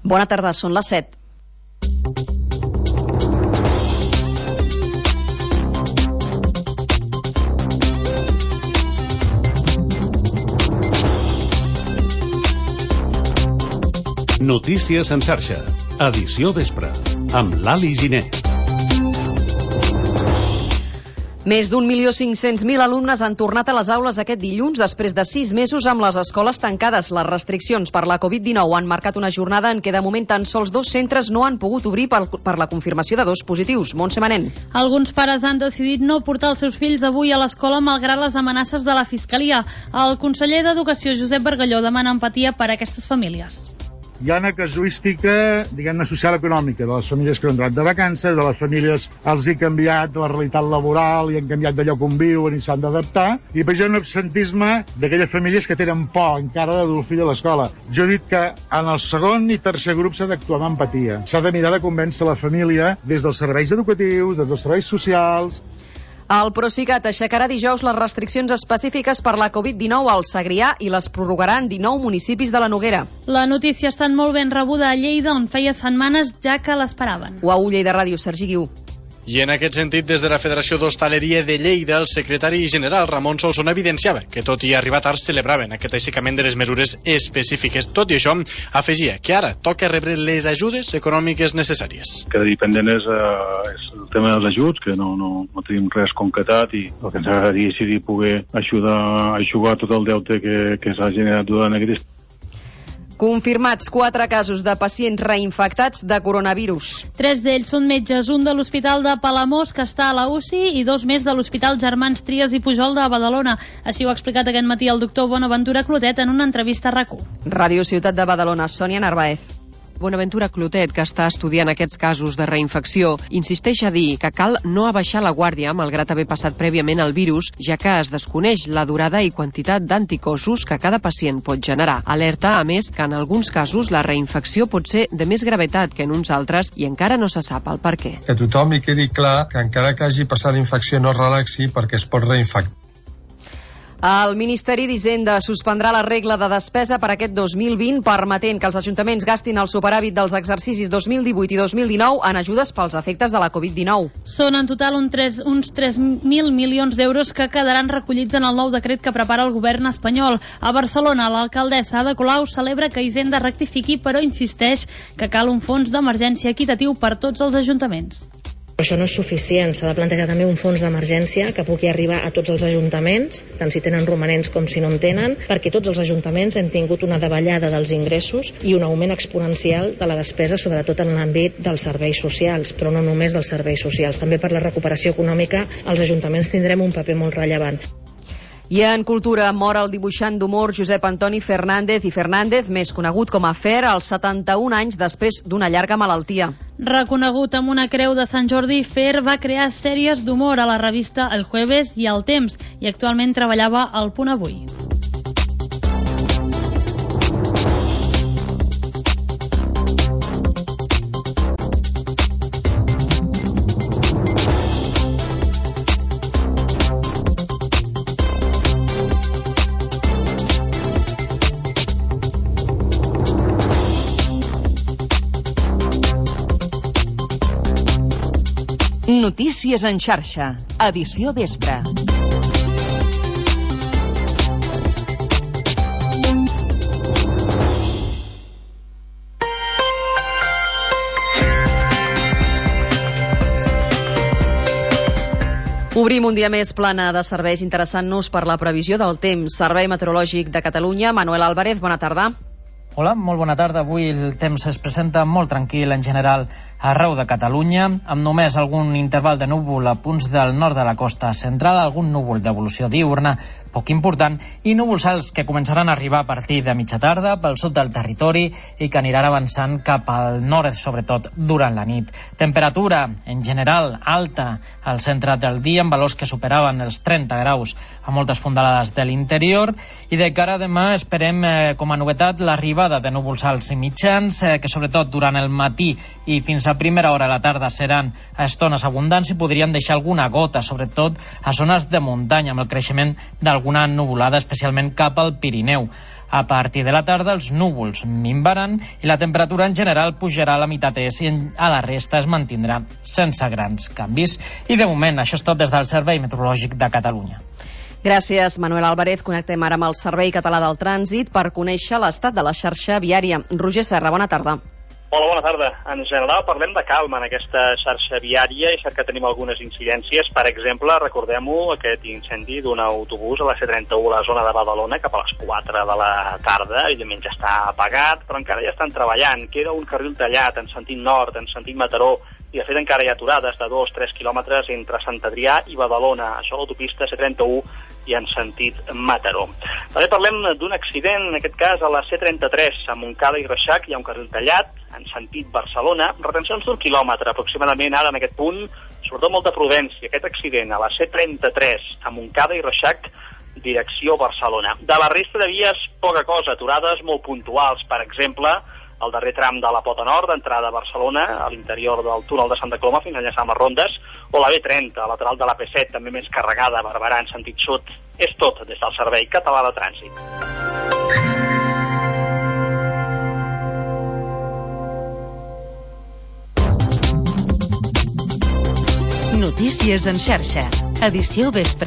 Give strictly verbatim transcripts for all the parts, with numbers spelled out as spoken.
Bona tarda, són les set. Notícies en xarxa, edició vespre, amb Lali Giner. Més d'un milió cinc-cents mil alumnes han tornat a les aules aquest dilluns després de sis mesos amb les escoles tancades. Les restriccions per la covid dinou han marcat una jornada en què de moment tan sols dos centres no han pogut obrir per, per la confirmació de dos positius. Montse Manent. Alguns pares han decidit no portar els seus fills avui a l'escola malgrat les amenaces de la Fiscalia. El conseller d'Educació, Josep Bargalló, demana empatia per a aquestes famílies. Hi ha una casuística, diguem-ne, social-econòmica de les famílies que han entrat de vacances, de les famílies els hi canviat la realitat laboral i han canviat de lloc on viuen i s'han d'adaptar, i per això hi ha un absentisme d'aquelles famílies que tenen por encara de dur el fill a l'escola. Jo he dit que en el segon i tercer grup s'ha d'actuar amb empatia. S'ha de mirar de convèncer la família des dels serveis educatius, des dels serveis socials. El Procicat aixecarà dijous les restriccions específiques per la covid dinou al Segrià i les prorrogarà en dinou municipis de la Noguera. La notícia ha estat molt ben rebuda a Lleida, on feia setmanes ja que l'esperaven. O a Ulla i de Ràdio, Sergi Guiu. I en aquest sentit, des de la Federació d'Hostaleria de Lleida, el secretari general Ramon Solsona evidenciava que tot i arribar tard celebraven aquest aixecament de les mesures específiques. Tot i això, afegia que ara toca rebre les ajudes econòmiques necessàries. Que depèn és, uh, és el tema dels ajuts, que no, no, no tenim res concretat, i el que ens agradaria seria poder ajudar a eixugar tot el deute que, que s'ha generat durant aquest. Confirmats quatre casos de pacients reinfectats de coronavirus. Tres d'ells són metges, un de l'Hospital de Palamós, que està a la U C I, i dos més de l'Hospital Germans Trias i Pujol de Badalona. Així ho ha explicat aquest matí el doctor Bonaventura Clotet en una entrevista a RAC u. Ràdio Ciutat de Badalona, Sònia Narváez. Bonaventura Clotet, que està estudiant aquests casos de reinfecció, insisteix a dir que cal no abaixar la guàrdia malgrat haver passat prèviament el virus, ja que es desconeix la durada i quantitat d'anticossos que cada pacient pot generar. Alerta, a més, que en alguns casos la reinfecció pot ser de més gravetat que en uns altres i encara no se sap el per què. Que tothom hi quedi clar que encara que hagi passat la infecció no es relaxi perquè es pot reinfectar. El Ministeri d'Hisenda suspendrà la regla de despesa per aquest dos mil vint, permetent que els ajuntaments gastin el superàvit dels exercicis dos mil divuit i dos mil dinou en ajudes pels efectes de la covid dinou. Són en total un tres, uns tres mil milions d'euros que quedaran recollits en el nou decret que prepara el govern espanyol. A Barcelona, l'alcaldessa Ada Colau celebra que Hisenda rectifiqui, però insisteix que cal un fons d'emergència equitatiu per tots els ajuntaments. Però això no és suficient, s'ha de plantejar també un fons d'emergència que pugui arribar a tots els ajuntaments, tant si tenen romanents com si no en tenen, perquè tots els ajuntaments hem tingut una davallada dels ingressos i un augment exponencial de la despesa, sobretot en l'àmbit dels serveis socials, però no només dels serveis socials. També per la recuperació econòmica els ajuntaments tindrem un paper molt rellevant. I en cultura mor el dibuixant d'humor Josep Antoni Fernández i Fernández, més conegut com a Fer, als setanta-un anys després d'una llarga malaltia. Reconegut amb una creu de Sant Jordi, Fer va crear sèries d'humor a la revista El Jueves i El Temps i actualment treballava al Punt Avui. Notícies en xarxa, edició vespre. Obrim un dia més plana de serveis interessant-nos per la previsió del temps. Servei Meteorològic de Catalunya, Manuel Álvarez, bona tarda. Hola, molt bona tarda. Avui el temps es presenta molt tranquil en general arreu de Catalunya, amb només algun interval de núvol a punts del nord de la costa central, algun núvol d'evolució diurna poc important, i núvols alts que començaran a arribar a partir de mitja tarda pel sud del territori i que aniran avançant cap al nord, sobretot durant la nit. Temperatura, en general, alta al centre del dia, amb valors que superaven els trenta graus a moltes fondalades de l'interior, i de cara a demà esperem, eh, com a novetat, l'arribada de núvols alts i mitjans, eh, que sobretot durant el matí i fins a primera hora de la tarda seran a estones abundants i podrien deixar alguna gota, sobretot a zones de muntanya, amb el creixement d'alguna nuvolada, especialment cap al Pirineu. A partir de la tarda els núvols minvaran i la temperatura en general pujarà a la meitat est i a la resta es mantindrà sense grans canvis. I de moment això és tot des del Servei Meteorològic de Catalunya. Gràcies, Manuel Álvarez. Connectem ara amb el Servei Català del Trànsit per conèixer l'estat de la xarxa viària. Roger Serra, bona tarda. Hola, bona tarda. En general parlem de calma en aquesta xarxa viària i cert que tenim algunes incidències. Per exemple, recordem-ho, aquest incendi d'un autobús a la C trenta u a la zona de Badalona cap a les quatre de la tarda. Evidentment ja està apagat, però encara ja estan treballant. Queda un carril tallat en sentit nord, en sentit Mataró, i de fet encara hi ha aturades de dos a tres quilòmetres entre Sant Adrià i Badalona. Això a l'autopista C trenta u i en sentit Mataró. També parlem d'un accident, en aquest cas a la C trenta-tres, a Montcada i Reixac, hi ha un carril tallat, en sentit Barcelona, retencions d'un quilòmetre aproximadament ara en aquest punt, sobretot molta prudència. Aquest accident a la C trenta-tres, a Montcada i Reixac, direcció Barcelona. De la resta de vies, poca cosa, aturades molt puntuals, per exemple, el darrer tram de la Pota Nord, d'entrada a Barcelona, a l'interior del túnel de Santa Coloma, fins a enllaçar amb les Rondes, o la B trenta, lateral de la P set, també més carregada, a Barberà, en sentit sud. És tot des del Servei Català de Trànsit. Notícies en xarxa. Edició vespre.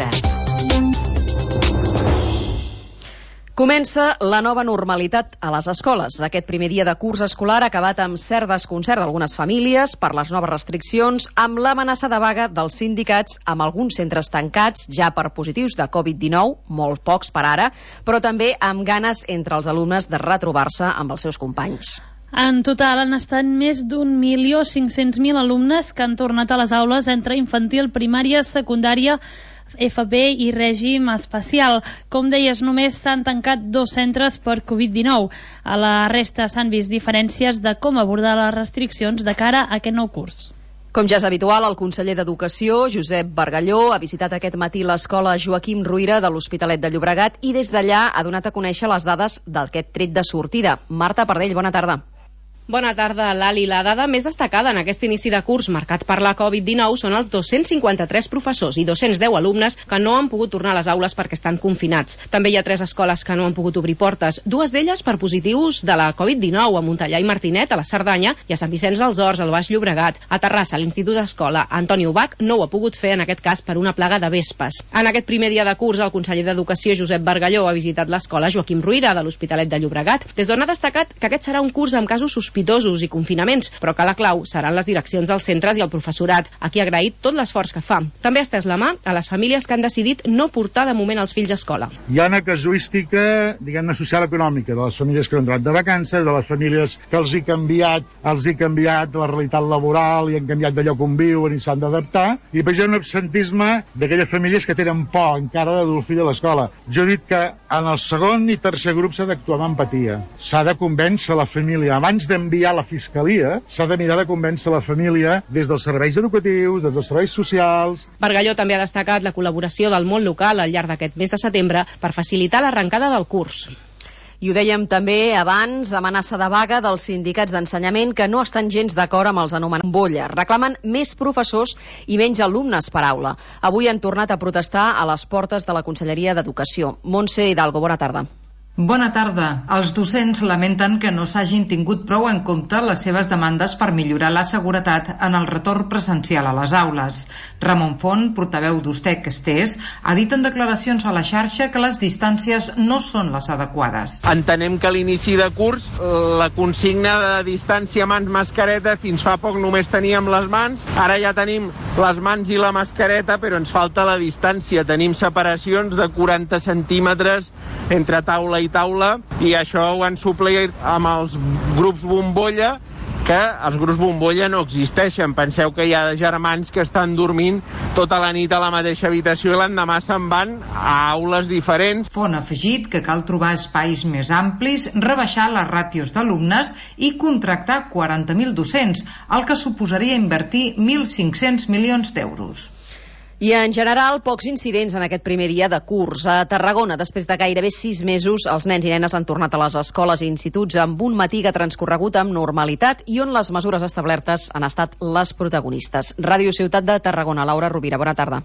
Comença la nova normalitat a les escoles. Aquest primer dia de curs escolar ha acabat amb cert desconcert d'algunes famílies per les noves restriccions, amb l'amenaça de vaga dels sindicats, amb alguns centres tancats ja per positius de covid dinou, molt pocs per ara, però també amb ganes entre els alumnes de retrobar-se amb els seus companys. En total han estat més d'un milió cinc-cents mil alumnes que han tornat a les aules entre infantil, primària, secundària, F P i règim especial. Com deies, només s'han tancat dos centres per covid dinou. A la resta s'han vist diferències de com abordar les restriccions de cara a aquest nou curs. Com ja és habitual, el conseller d'Educació, Josep Bargalló, ha visitat aquest matí l'escola Joaquim Ruyra de l'Hospitalet de Llobregat i des d'allà ha donat a conèixer les dades d'aquest tret de sortida. Marta Pardell, bona tarda. Bona tarda, Lali. La dada més destacada en aquest inici de curs marcat per la covid dinou són els dos-cents cinquanta-tres professors i dos-cents deu alumnes que no han pogut tornar a les aules perquè estan confinats. També hi ha tres escoles que no han pogut obrir portes, dues d'elles per positius de la covid dinou, a Montellà i Martinet, a la Cerdanya, i a Sant Vicenç dels Horts, al Baix Llobregat. A Terrassa, l'Institut d'Escola Antoni Ubach no ho ha pogut fer en aquest cas per una plaga de vespes. En aquest primer dia de curs, el conseller d'Educació, Josep Bargalló, ha visitat l'escola Joaquim Ruyra de l'Hospitalet de Llobregat, des d'on ha destacat que aquest serà un curs amb casos sospitosos i confinaments, però que la clau seran les direccions dels centres i el professorat, a qui ha agraït tot l'esforç que fa. També ha estès la mà a les famílies que han decidit no portar de moment els fills a escola. Hi ha una casuística, diguem-ne, social-econòmica de les famílies que han entrat de vacances, de les famílies que els hi canviat, els hi canviat la realitat laboral i han canviat de lloc on viuen i s'han d'adaptar, i per això un absentisme d'aquelles famílies que tenen por encara de dur el fill a l'escola. Jo he dit que en el segon i tercer grup s'ha d'actuar amb empatia. S'ha de convèncer la família abans d'enviar la Fiscalia, s'ha de mirar de convèncer la família des dels serveis educatius, des dels serveis socials. Bargalló també ha destacat la col·laboració del món local al llarg d'aquest mes de setembre per facilitar l'arrencada del curs. I ho dèiem també abans, amenaça de vaga dels sindicats d'ensenyament que no estan gens d'acord amb els anomenats bombolla. Reclamen més professors i menys alumnes per aula. Avui han tornat a protestar a les portes de la Conselleria d'Educació. Montse Hidalgo, bona tarda. Bona tarda. Els docents lamenten que no s'hagin tingut prou en compte les seves demandes per millorar la seguretat en el retorn presencial a les aules. Ramon Font, portaveu d'Ustec Estés, ha dit en declaracions a la xarxa que les distàncies no són les adequades. Entenem que a l'inici de curs la consigna de distància mans-mascareta fins fa poc només teníem les mans, ara ja tenim les mans i la mascareta, però ens falta la distància. Tenim separacions de quaranta centímetres entre taula i taula, i això ho han suplert amb els grups bombolla, que els grups bombolla no existeixen. Penseu que hi ha germans que estan dormint tota la nit a la mateixa habitació i l'endemà se'n van a aules diferents. Font ha afegit que cal trobar espais més amplis, rebaixar les ràtios d'alumnes i contractar quaranta mil docents, el que suposaria invertir mil cinc-cents milions d'euros. I en general, pocs incidents en aquest primer dia de curs. A Tarragona, després de gairebé sis mesos, els nens i nenes han tornat a les escoles i instituts amb un matí que ha transcorregut amb normalitat i on les mesures establertes han estat les protagonistes. Ràdio Ciutat de Tarragona, Laura Rovira, bona tarda.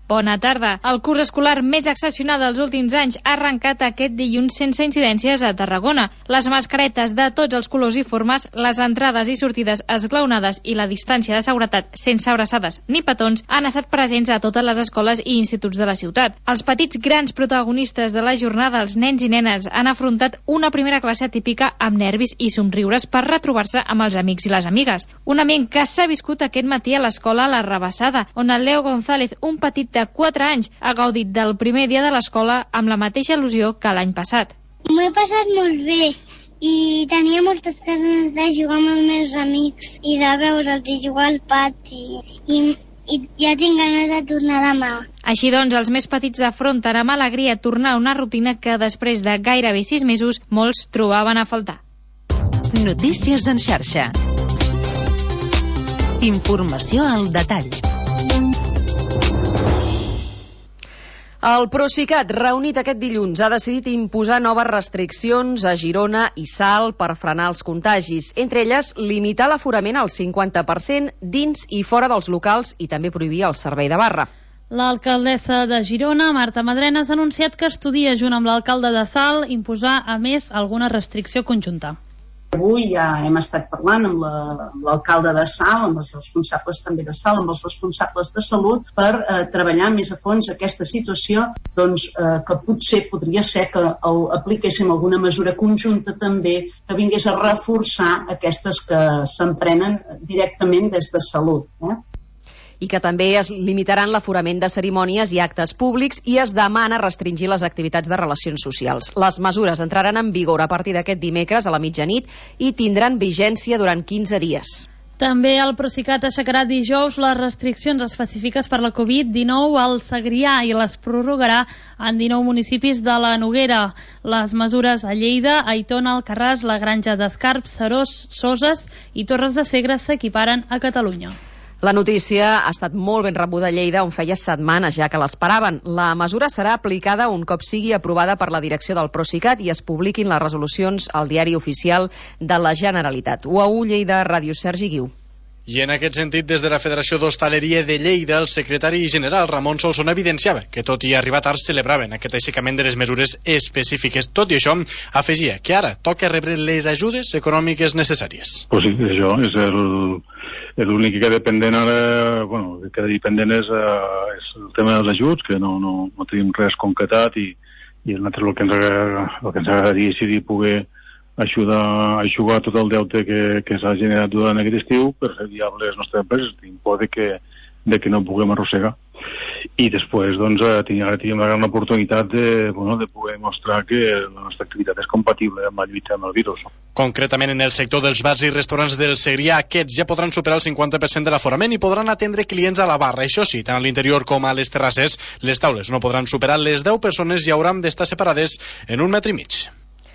Bona tarda. El curs escolar més excepcional dels últims anys ha arrencat aquest dilluns sense incidències a Tarragona. Les mascaretes de tots els colors i formes, les entrades i sortides esglaonades i la distància de seguretat sense abraçades ni petons han estat presents a totes les escoles i instituts de la ciutat. Els petits grans protagonistes de la jornada, els nens i nenes, han afrontat una primera classe típica amb nervis i somriures per retrobar-se amb els amics i les amigues. Un ambient que s'ha viscut aquest matí a l'escola La Rabassada, on el Leo González, un petit de quatre anys, ha gaudit del primer dia de l'escola amb la mateixa il·lusió que l'any passat. M'ho he passat molt bé i tenia moltes ganes de jugar amb els meus amics i de veure'ls i jugar al pati i, i ja tinc ganes de tornar demà. Així doncs, els més petits afronten amb alegria tornar a una rutina que després de gairebé sis mesos molts trobaven a faltar. Notícies en xarxa. Informació al detall. El Procicat, reunit aquest dilluns, ha decidit imposar noves restriccions a Girona i Salt per frenar els contagis. Entre elles, limitar l'aforament al cinquanta per cent dins i fora dels locals i també prohibir el servei de barra. L'alcaldessa de Girona, Marta Madrenas, ha anunciat que estudia, junt amb l'alcalde de Salt, imposar, a més, alguna restricció conjunta. Avui ja hem estat parlant amb l'alcalde de Salt, amb els responsables també de Salt, amb els responsables de Salut, per eh, treballar més a fons aquesta situació, doncs, eh, que potser podria ser que el, apliquéssim alguna mesura conjunta també que vingués a reforçar aquestes que s'emprenen directament des de Salut. Eh? I que també es limitaran l'aforament de cerimònies i actes públics i es demana restringir les activitats de relacions socials. Les mesures entraran en vigor a partir d'aquest dimecres a la mitjanit i tindran vigència durant quinze dies. També el Procicat aixecarà dijous les restriccions específiques per la covid dinou al Segrià i les prorrogarà en dinou municipis de la Noguera. Les mesures a Lleida, Aitona, Alcarràs, la Granja d'Escarps, Serós, Soses i Torres de Segre s'equiparen a Catalunya. La notícia ha estat molt ben rebuda a Lleida, on feia setmanes ja que l'esperaven. La mesura serà aplicada un cop sigui aprovada per la direcció del Procicat i es publiquin les resolucions al diari oficial de la Generalitat. U A U Lleida, Ràdio Sergi Guiu. I en aquest sentit, des de la Federació d'Hostaleria de Lleida, el secretari general Ramon Solsona evidenciava que, tot i arribar tard, celebraven aquest aixecament de les mesures específiques. Tot i això, afegia que ara toca rebre les ajudes econòmiques necessàries. Pues sí, això és el... L'únic que queda pendent ara, bueno, que queda pendent és, uh, és el tema dels ajuts, que no, no, no tenim res concretat i, i nosaltres el que ens agrada, el que ens agradaria és poder ajudar, ajudar tot el deute que, que s'ha generat durant aquest estiu per fer viable les nostres empreses. Tinc por de que, de que no puguem arrossegar. I després, doncs, ara tenim la gran oportunitat de, bueno, de poder mostrar que la nostra activitat és compatible amb la lluita amb el virus. Concretament, en el sector dels bars i restaurants del Segrià, aquests ja podran superar el cinquanta per cent de l'aforament i podran atendre clients a la barra. Això sí, tant a l'interior com a les terrasses, les taules no podran superar les deu persones i hauran d'estar separades en un metre i mig.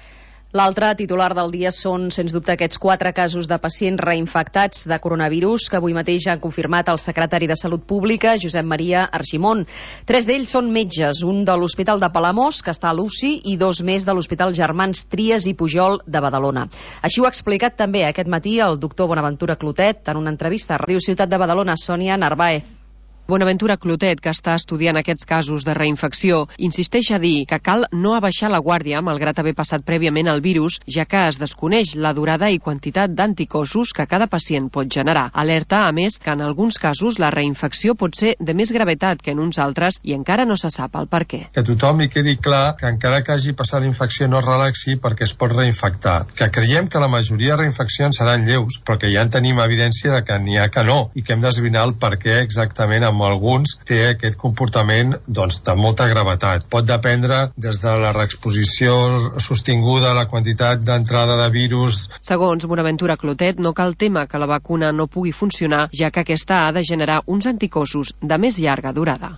L'altre titular del dia són, sens dubte, aquests quatre casos de pacients reinfectats de coronavirus que avui mateix han confirmat el secretari de Salut Pública, Josep Maria Argimon. Tres d'ells són metges, un de l'Hospital de Palamós, que està a l'U C I, i dos més de l'Hospital Germans Trias i Pujol de Badalona. Així ho ha explicat també aquest matí el doctor Bonaventura Clotet en una entrevista a Ràdio Ciutat de Badalona. Sònia Narváez. Bonaventura Clotet, que està estudiant aquests casos de reinfecció, insisteix a dir que cal no abaixar la guàrdia malgrat haver passat prèviament el virus, ja que es desconeix la durada i quantitat d'anticossos que cada pacient pot generar. Alerta, a més, que en alguns casos la reinfecció pot ser de més gravetat que en uns altres i encara no se sap el per què. Que tothom li quedi clar que encara que hagi passat la infecció no es relaxi perquè es pot reinfectar. Que creiem que la majoria de reinfeccions seran lleus, però que ja en tenim evidència de que n'hi ha que no i que hem d'esbrinar el per què exactament amb alguns té aquest comportament doncs, de molta gravetat. Pot dependre des de la reexposició sostinguda, la quantitat d'entrada de virus. Segons Bonaventura Clotet, no cal tema que la vacuna no pugui funcionar, ja que aquesta ha de generar uns anticossos de més llarga durada.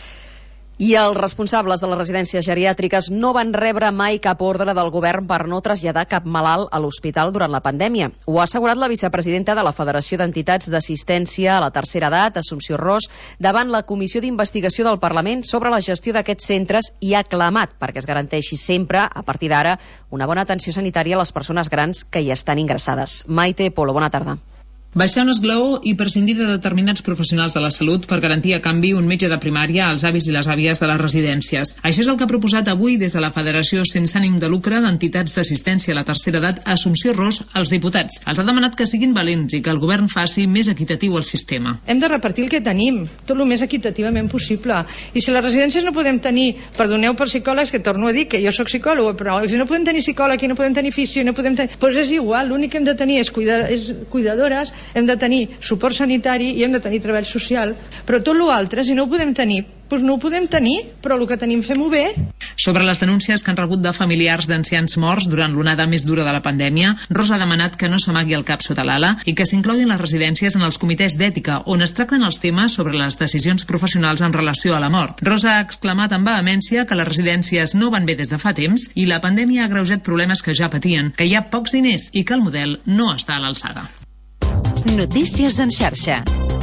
I els responsables de les residències geriàtriques no van rebre mai cap ordre del govern per no traslladar cap malalt a l'hospital durant la pandèmia. Ho ha assegurat la vicepresidenta de la Federació d'Entitats d'Assistència a la Tercera Edat, Assumpció Ros, davant la Comissió d'Investigació del Parlament sobre la gestió d'aquests centres i ha clamat perquè es garanteixi sempre, a partir d'ara, una bona atenció sanitària a les persones grans que hi estan ingressades. Maite Polo, bona tarda. Baixar un esglaó i prescindir de determinats professionals de la salut per garantir a canvi un metge de primària als avis i les àvies de les residències. Això és el que ha proposat avui des de la Federació sense ànim de lucre d'entitats d'assistència a la tercera edat Assumpció Ros als diputats. Els ha demanat que siguin valents i que el govern faci més equitatiu el sistema. Hem de repartir el que tenim, tot el més equitativament possible. I si les residències no podem tenir, perdoneu per psicòlegs, que torno a dir que jo soc psicòloga, però si no podem tenir psicòleg i no podem tenir fisio, no podem tenir... Doncs és igual, l'únic que hem de tenir és, cuida... és cuidadores, hem de tenir suport sanitari i hem de tenir treball social, però tot l'altre, si no ho podem tenir, doncs no ho podem tenir, però el que tenim fem-ho bé. Sobre les denúncies que han rebut de familiars d'ancians morts durant l'onada més dura de la pandèmia, Rosa ha demanat que no s'amagui el cap sota l'ala i que s'incloguin les residències en els comitès d'ètica, on es tracten els temes sobre les decisions professionals en relació a la mort. Rosa ha exclamat amb vehemència que les residències no van bé des de fa temps i la pandèmia ha agreujat problemes que ja patien, que hi ha pocs diners i que el model no està a l'alçada. Notícies en xarxa.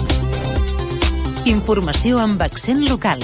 Informació amb accent local.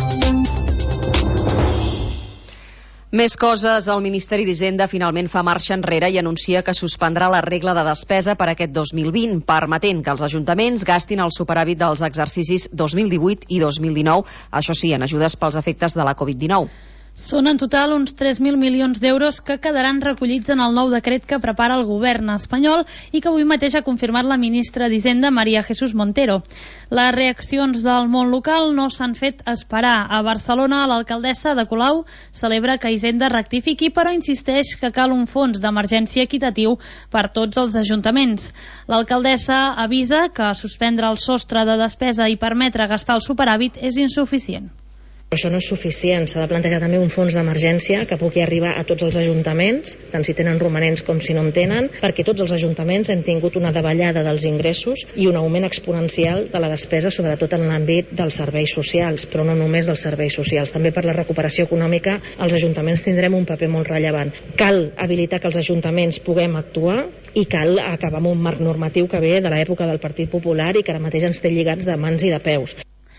Més coses, el Ministeri d'Hisenda finalment fa marxa enrere i anuncia que suspendrà la regla de despesa per aquest dos mil vint, permetent que els ajuntaments gastin el superàvit dels exercicis dos mil divuit i dos mil dinou, això sí, en ajudes pels efectes de la covid dinou. Són en total uns tres mil milions d'euros que quedaran recollits en el nou decret que prepara el govern espanyol i que avui mateix ha confirmat la ministra d'Hisenda, María Jesús Montero. Les reaccions del món local no s'han fet esperar. A Barcelona, l'alcaldessa de Colau celebra que Hisenda rectifiqui, però insisteix que cal un fons d'emergència equitatiu per tots els ajuntaments. L'alcaldessa avisa que suspendre el sostre de despesa i permetre gastar el superàvit és insuficient. Això no és suficient, s'ha de plantejar també un fons d'emergència que pugui arribar a tots els ajuntaments, tant si tenen romanents com si no en tenen, perquè tots els ajuntaments hem tingut una davallada dels ingressos i un augment exponencial de la despesa, sobretot en l'àmbit dels serveis socials, però no només dels serveis socials. També per la recuperació econòmica els ajuntaments tindrem un paper molt rellevant. Cal habilitar que els ajuntaments puguem actuar i cal acabar amb un marc normatiu que ve de l'època del Partit Popular i que ara mateix ens té lligats de mans i de peus.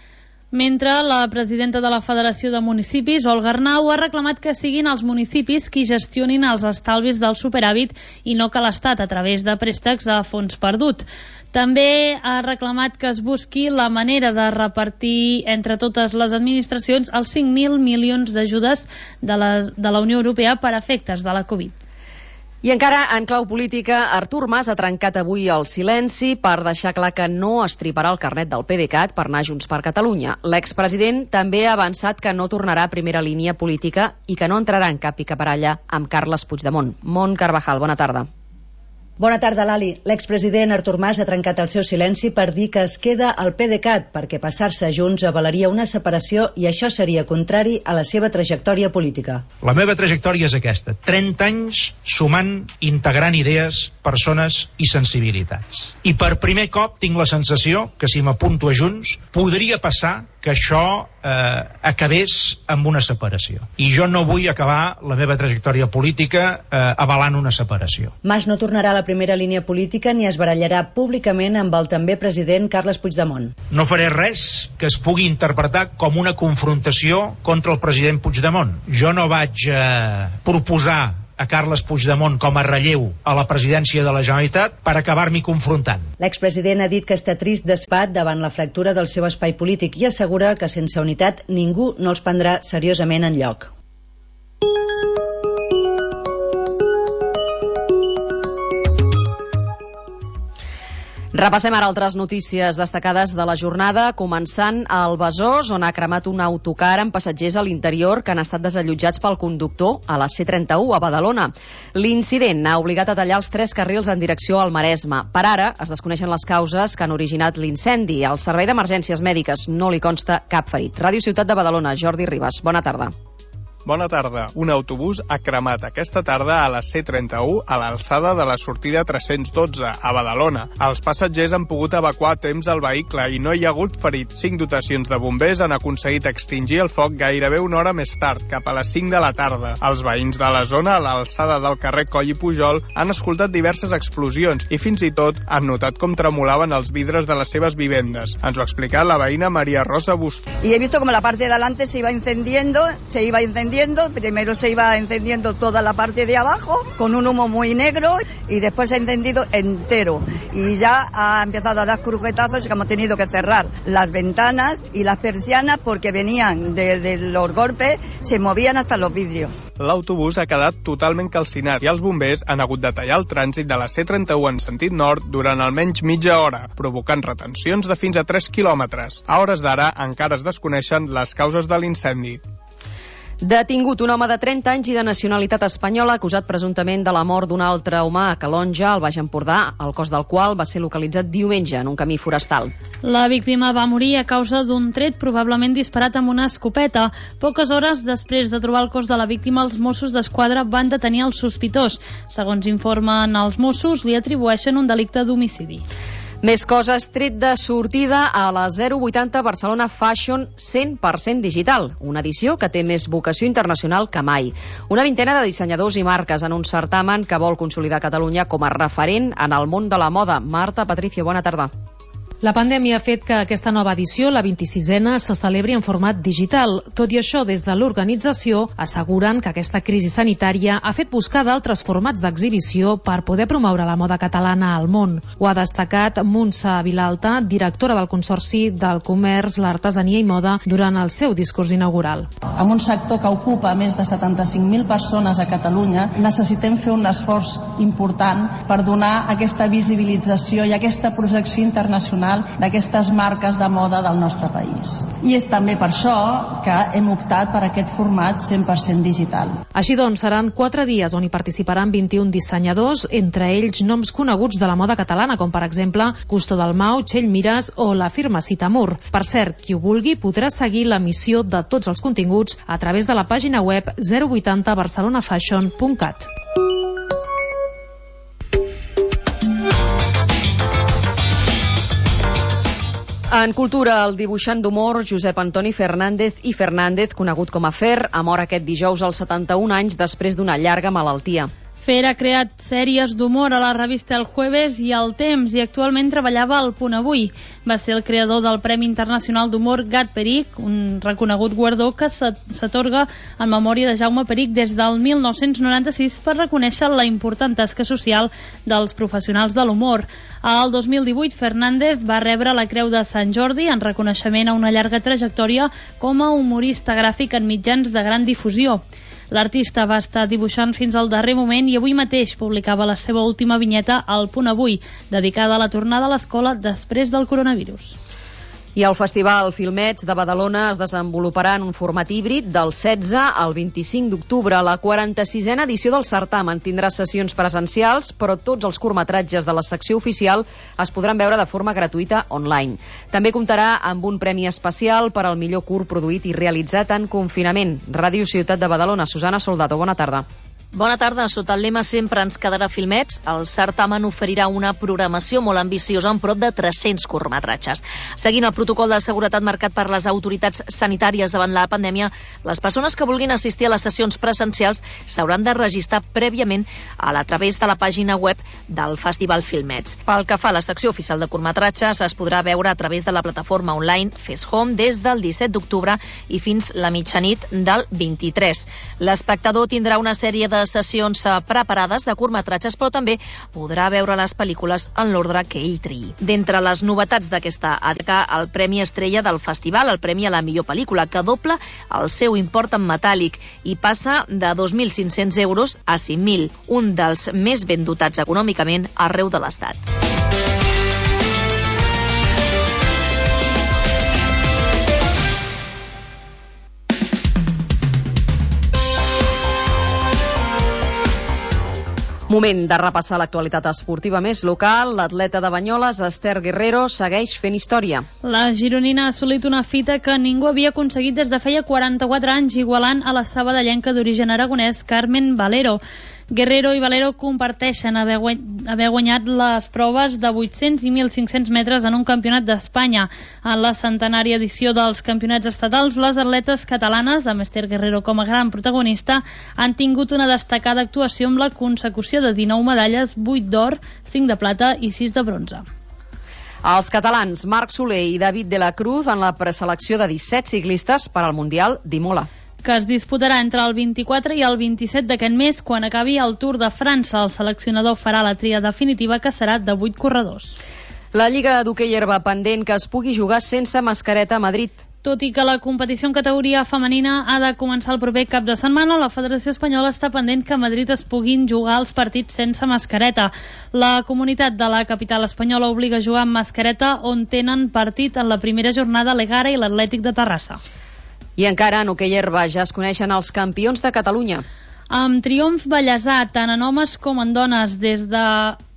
Mentre la presidenta de la Federació de Municipis, Olga Arnau, ha reclamat que siguin els municipis qui gestionin els estalvis del superàvit i no que l'Estat a través de préstecs a fons perdut. També ha reclamat que es busqui la manera de repartir entre totes les administracions els cinc mil milions d'ajudes de la, de la Unió Europea per efectes de la Covid. I encara en clau política, Artur Mas ha trencat avui el silenci per deixar clar que no estriparà el carnet del PDeCAT per anar a Junts per Catalunya. L'expresident també ha avançat que no tornarà a primera línia política i que no entrarà en cap picabaralla amb Carles Puigdemont. Mont Carvajal, bona tarda. Bona tarda, Lali. L'expresident Artur Mas ha trencat el seu silenci per dir que es queda al PDeCAT perquè passar-se a Junts avalaria una separació i això seria contrari a la seva trajectòria política. La meva trajectòria és aquesta. trenta anys sumant, integrant idees, persones i sensibilitats. I per primer cop tinc la sensació que si m'apunto a Junts podria passar que això eh, acabés amb una separació. I jo no vull acabar la meva trajectòria política eh, avalant una separació. Mas no tornarà a la primera línia política ni es barallarà públicament amb el també president Carles Puigdemont. No faré res que es pugui interpretar com una confrontació contra el president Puigdemont. Jo no vaig eh, proposar a Carles Puigdemont com a relleu a la presidència de la Generalitat per acabar-m'hi confrontant. L'expresident ha dit que està trist d'espat davant la fractura del seu espai polític i assegura que sense unitat ningú no els prendrà seriosament enlloc. Repassem ara altres notícies destacades de la jornada, començant al Besòs, on ha cremat un autocar amb passatgers a l'interior que han estat desallotjats pel conductor a la C trenta-u a Badalona. L'incident ha obligat a tallar els tres carrils en direcció al Maresme. Per ara es desconeixen les causes que han originat l'incendi. Al Servei d'Emergències Mèdiques no li consta cap ferit. Ràdio Ciutat de Badalona, Jordi Ribas. Bona tarda. Bona tarda. Un autobús ha cremat aquesta tarda a la C trenta-u a l'alçada de la sortida tres-cents dotze, a Badalona. Els passatgers han pogut evacuar a temps el vehicle i no hi ha hagut ferits. Cinc dotacions de bombers han aconseguit extingir el foc gairebé una hora més tard, cap a les cinc de la tarda. Els veïns de la zona, a l'alçada del carrer Coll i Pujol, han escoltat diverses explosions i fins i tot han notat com tremolaven els vidres de les seves vivendes. Ens ho ha explicat la veïna María Rosa Busto. Y he visto como la parte de adelante se iba encendiendo, se iba encendiendo encendiendo, primero se iba encendiendo toda la parte de abajo con un humo muy negro y después se ha encendido entero y ya ha empezado a dar crujetazos y hemos tenido que cerrar las ventanas y las persianas porque venían de, de los golpes, se movían hasta los vidrios. L'autobús ha quedat totalment calcinat i els bombers han hagut de tallar el trànsit de la C trenta-u en sentit nord durant almenys mitja hora, provocant retencions de fins a tres quilòmetres. A hores d'ara encara es desconeixen les causes de l'incendi. Detingut un home de trenta anys i de nacionalitat espanyola acusat presumptament de la mort d'un altre home a Calonja, al Baix Empordà, el cos del qual va ser localitzat diumenge en un camí forestal. La víctima va morir a causa d'un tret probablement disparat amb una escopeta. Poques hores després de trobar el cos de la víctima, els Mossos d'Esquadra van detenir el sospitós. Segons informen els Mossos, li atribueixen un delicte d'homicidi. Més coses, tret de sortida a la zero vuitanta Barcelona Fashion cent per cent digital, una edició que té més vocació internacional que mai. Una vintena de dissenyadors i marques en un certamen que vol consolidar Catalunya com a referent en el món de la moda. Marta Patricio, bona tarda. La pandèmia ha fet que aquesta nova edició, la vint-i-sisena, se celebri en format digital. Tot i això, des de l'organització asseguren que aquesta crisi sanitària ha fet buscar d'altres formats d'exhibició per poder promoure la moda catalana al món. Ho ha destacat Montse Vilalta, directora del Consorci del Comerç, l'Artesania i Moda, durant el seu discurs inaugural. En un sector que ocupa més de setanta-cinc mil persones a Catalunya, necessitem fer un esforç important per donar aquesta visibilització i aquesta projecció internacional d'aquestes marques de moda del nostre país. I és també per això que hem optat per aquest format cent per cent digital. Així doncs, seran quatre dies on hi participaran vint-i-un dissenyadors, entre ells noms coneguts de la moda catalana, com per exemple Custo Dalmau, Txell Mires o la firma Citamur. Per cert, qui ho vulgui podrà seguir l'emissió de tots els continguts a través de la pàgina web zero vuitanta barcelonafashion punt cat. En cultura, el dibuixant d'humor Josep Antoni Fernández i Fernández, conegut com a Fer, ha mort aquest dijous als setanta-un anys després d'una llarga malaltia. Fer ha creat sèries d'humor a la revista El Jueves i El Temps i actualment treballava al Punt Avui. Va ser el creador del Premi Internacional d'Humor Gat Peric, un reconegut guardó que s'atorga en memòria de Jaume Peric des del mil nou-cents noranta-sis per reconèixer la important tasca social dels professionals de l'humor. Al dos mil divuit, Fernández va rebre la Creu de Sant Jordi en reconeixement a una llarga trajectòria com a humorista gràfic en mitjans de gran difusió. L'artista va estar dibuixant fins al darrer moment i avui mateix publicava la seva última vinyeta al Punt Avui, dedicada a la tornada a l'escola després del coronavirus. I el Festival Filmets de Badalona es desenvoluparà en un format híbrid del setze al vint-i-cinc d'octubre. La quaranta-sisena edició del certamen tindrà sessions presencials, però tots els curtmetratges de la secció oficial es podran veure de forma gratuïta online. També comptarà amb un premi especial per al millor curt produït i realitzat en confinament. Ràdio Ciutat de Badalona. Susana Soldado, bona tarda. Bona tarda. Sota el lema Sempre ens quedarà Filmets, el certamen oferirà una programació molt ambiciosa amb prop de tres-cents curtmetratges. Seguint el protocol de seguretat marcat per les autoritats sanitàries davant la pandèmia, les persones que vulguin assistir a les sessions presencials s'hauran de registrar prèviament a, la, a través de la pàgina web del Festival Filmets. Pel que fa a la secció oficial de curtmetratges, es podrà veure a través de la plataforma online Fes Home des del disset d'octubre i fins la mitjanit del vint-i-tres. L'espectador tindrà una sèrie de de sessions preparades de curtmetratges, però també podrà veure les pel·lícules en l'ordre que ell triï. D'entre les novetats d'aquesta època, el Premi Estrella del Festival, el Premi a la millor pel·lícula, que dobla el seu import en metàl·lic i passa de dos mil cinc-cents euros a cinc mil, un dels més ben dotats econòmicament arreu de l'Estat. Moment de repassar l'actualitat esportiva més local. L'atleta de Banyoles, Esther Guerrero, segueix fent història. La gironina ha assolit una fita que ningú havia aconseguit des de feia quaranta-quatre anys, igualant a la sabadellenca d'origen aragonès Carmen Valero. Guerrero i Valero comparteixen haver guanyat les proves de vuit-cents i mil cinc-cents metres en un campionat d'Espanya. En la centenària edició dels campionats estatals, les atletes catalanes, amb Esther Guerrero com a gran protagonista, han tingut una destacada actuació amb la consecució de dinou medalles, vuit d'or, cinc de plata i sis de bronze. Els catalans Marc Soler i David de la Cruz en la preselecció de disset ciclistes per al Mundial d'Imola. que es disputarà entre el vint-i-quatre i el vint-i-set d'aquest mes, quan acabi el Tour de França. El seleccionador farà la tria definitiva, que serà de vuit corredors. La Lliga d'Hoquei Herba pendent que es pugui jugar sense mascareta a Madrid. Tot i que la competició en categoria femenina ha de començar el proper cap de setmana, la Federació Espanyola està pendent que a Madrid es puguin jugar els partits sense mascareta. La comunitat de la capital espanyola obliga a jugar amb mascareta on tenen partit en la primera jornada l'Egara i l'Atlètic de Terrassa. I encara en hoquei herba ja es coneixen els campions de Catalunya. Amb triomf bellesà, tant en homes com en dones, des de...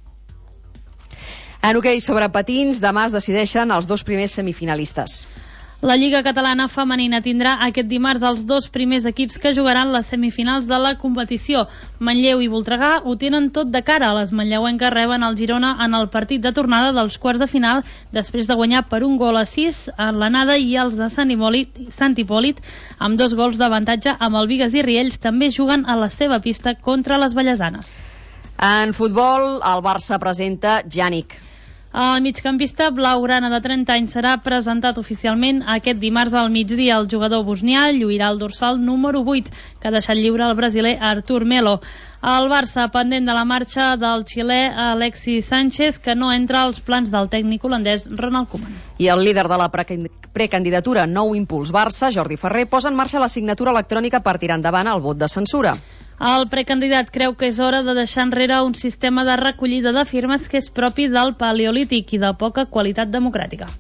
En hoquei sobre patins, demà es decideixen els dos primers semifinalistes. La Lliga Catalana Femenina tindrà aquest dimarts els dos primers equips que jugaran les semifinals de la competició. Manlleu i Voltregà ho tenen tot de cara. Les manlleuenques reben el Girona en el partit de tornada dels quarts de final, després de guanyar per un gol a sis en l'anada, i els de Sant Hipòlit, Sant Hipòlit amb dos gols d'avantatge amb el Bigues i Riells, també juguen a la seva pista contra les vallesanes. En futbol, el Barça presenta Jànic. El migcampista blaugrana de trenta anys serà presentat oficialment aquest dimarts al migdia. El jugador bosnià lluirà el dorsal número vuit, que ha deixat lliure el brasiler Artur Melo. El Barça pendent de la marxa del xilè Alexis Sánchez, que no entra als plans del tècnic holandès Ronald Koeman. I el líder de la precandidatura Nou Impuls Barça, Jordi Ferrer, posa en marxa la signatura electrònica per tirar endavant el vot de censura. El precandidat creu que és hora de deixar enrere un sistema de recollida de firmes que és propi del paleolític i de poca qualitat democràtica.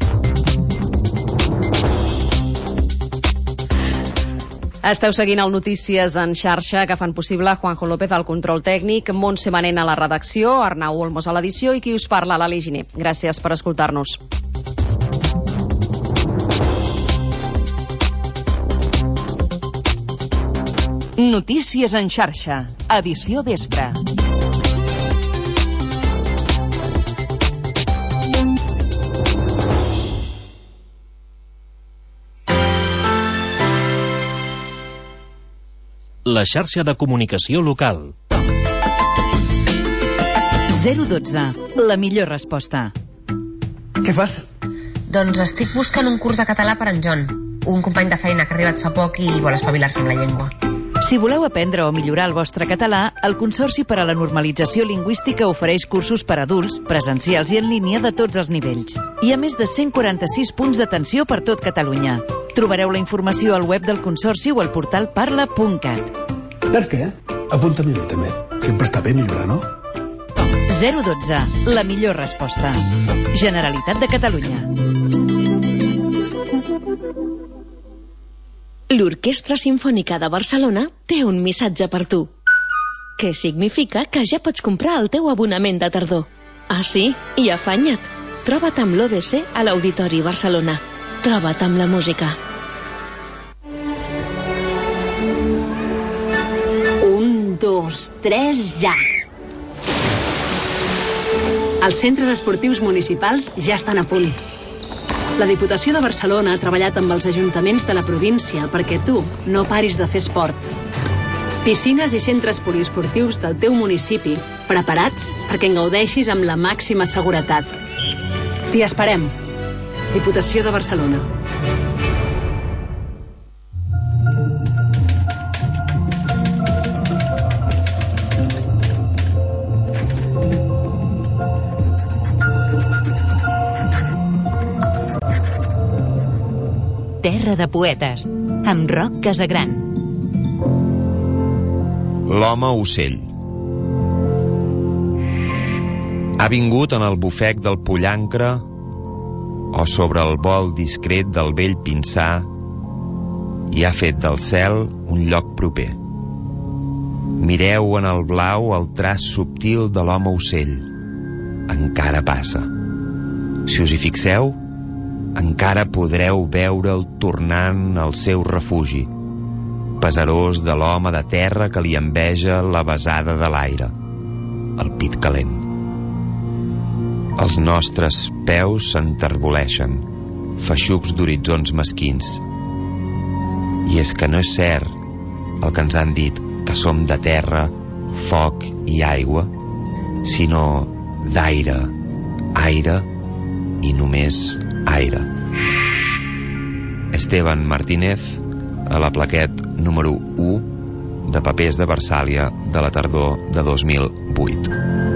Esteu seguint el Notícies en xarxa, que fan possible Juanjo López al control tècnic, Montse Manent a la redacció, Arnau Olmos a l'edició i qui us parla, l'Ali Giner. Gràcies per escoltar-nos. Notícies en xarxa, edició vespre. La xarxa de comunicació local. zero dotze, la millor resposta. Què fas? Doncs estic buscant un curs de català per en John, un company de feina que ha arribat fa poc i vol espavilar-se amb la llengua. Si voleu aprendre o millorar el vostre català, el Consorci per a la Normalització Lingüística ofereix cursos per a adults, presencials i en línia de tots els nivells. Hi ha més de cent quaranta-sis punts d'atenció per tot Catalunya. Trobareu la informació al web del Consorci o al portal parla punt cat. Saps què? Apunta-m'hi a mi també. Sempre està bé millorar, no? zero dotze, la millor resposta. Generalitat de Catalunya. L'Orquestra Simfònica de Barcelona té un missatge per tu. Què significa que ja pots comprar el teu abonament de tardor. Ah, sí? I afanya't. Troba't amb l'O B C a l'Auditori Barcelona. Troba't amb la música. Un, dos, tres, ja! Els centres esportius municipals ja estan a punt. La Diputació de Barcelona ha treballat amb els ajuntaments de la província perquè tu no paris de fer esport. Piscines i centres poliesportius del teu municipi preparats perquè en gaudeixis amb la màxima seguretat. T'hi esperem. Diputació de Barcelona. Terra de poetes, amb Roc Casagran. L'home ocell. Ha vingut en el bufec del pollancre o sobre el vol discret del vell pinsà i ha fet del cel un lloc proper. Mireu en el blau el traç subtil de l'home ocell. Encara passa. Si us hi fixeu, encara podreu veure'l tornant al seu refugi, pesarós de l'home de terra que li enveja la besada de l'aire, el pit calent. Els nostres peus s'enterboleixen, feixucs d'horitzons mesquins. I és que no és cert el que ens han dit, que som de terra, foc i aigua, sinó d'aire, aire i només aire. Esteban Martínez, a la Plaquet número u de papers de Versàlia de la tardor de dos mil vuit.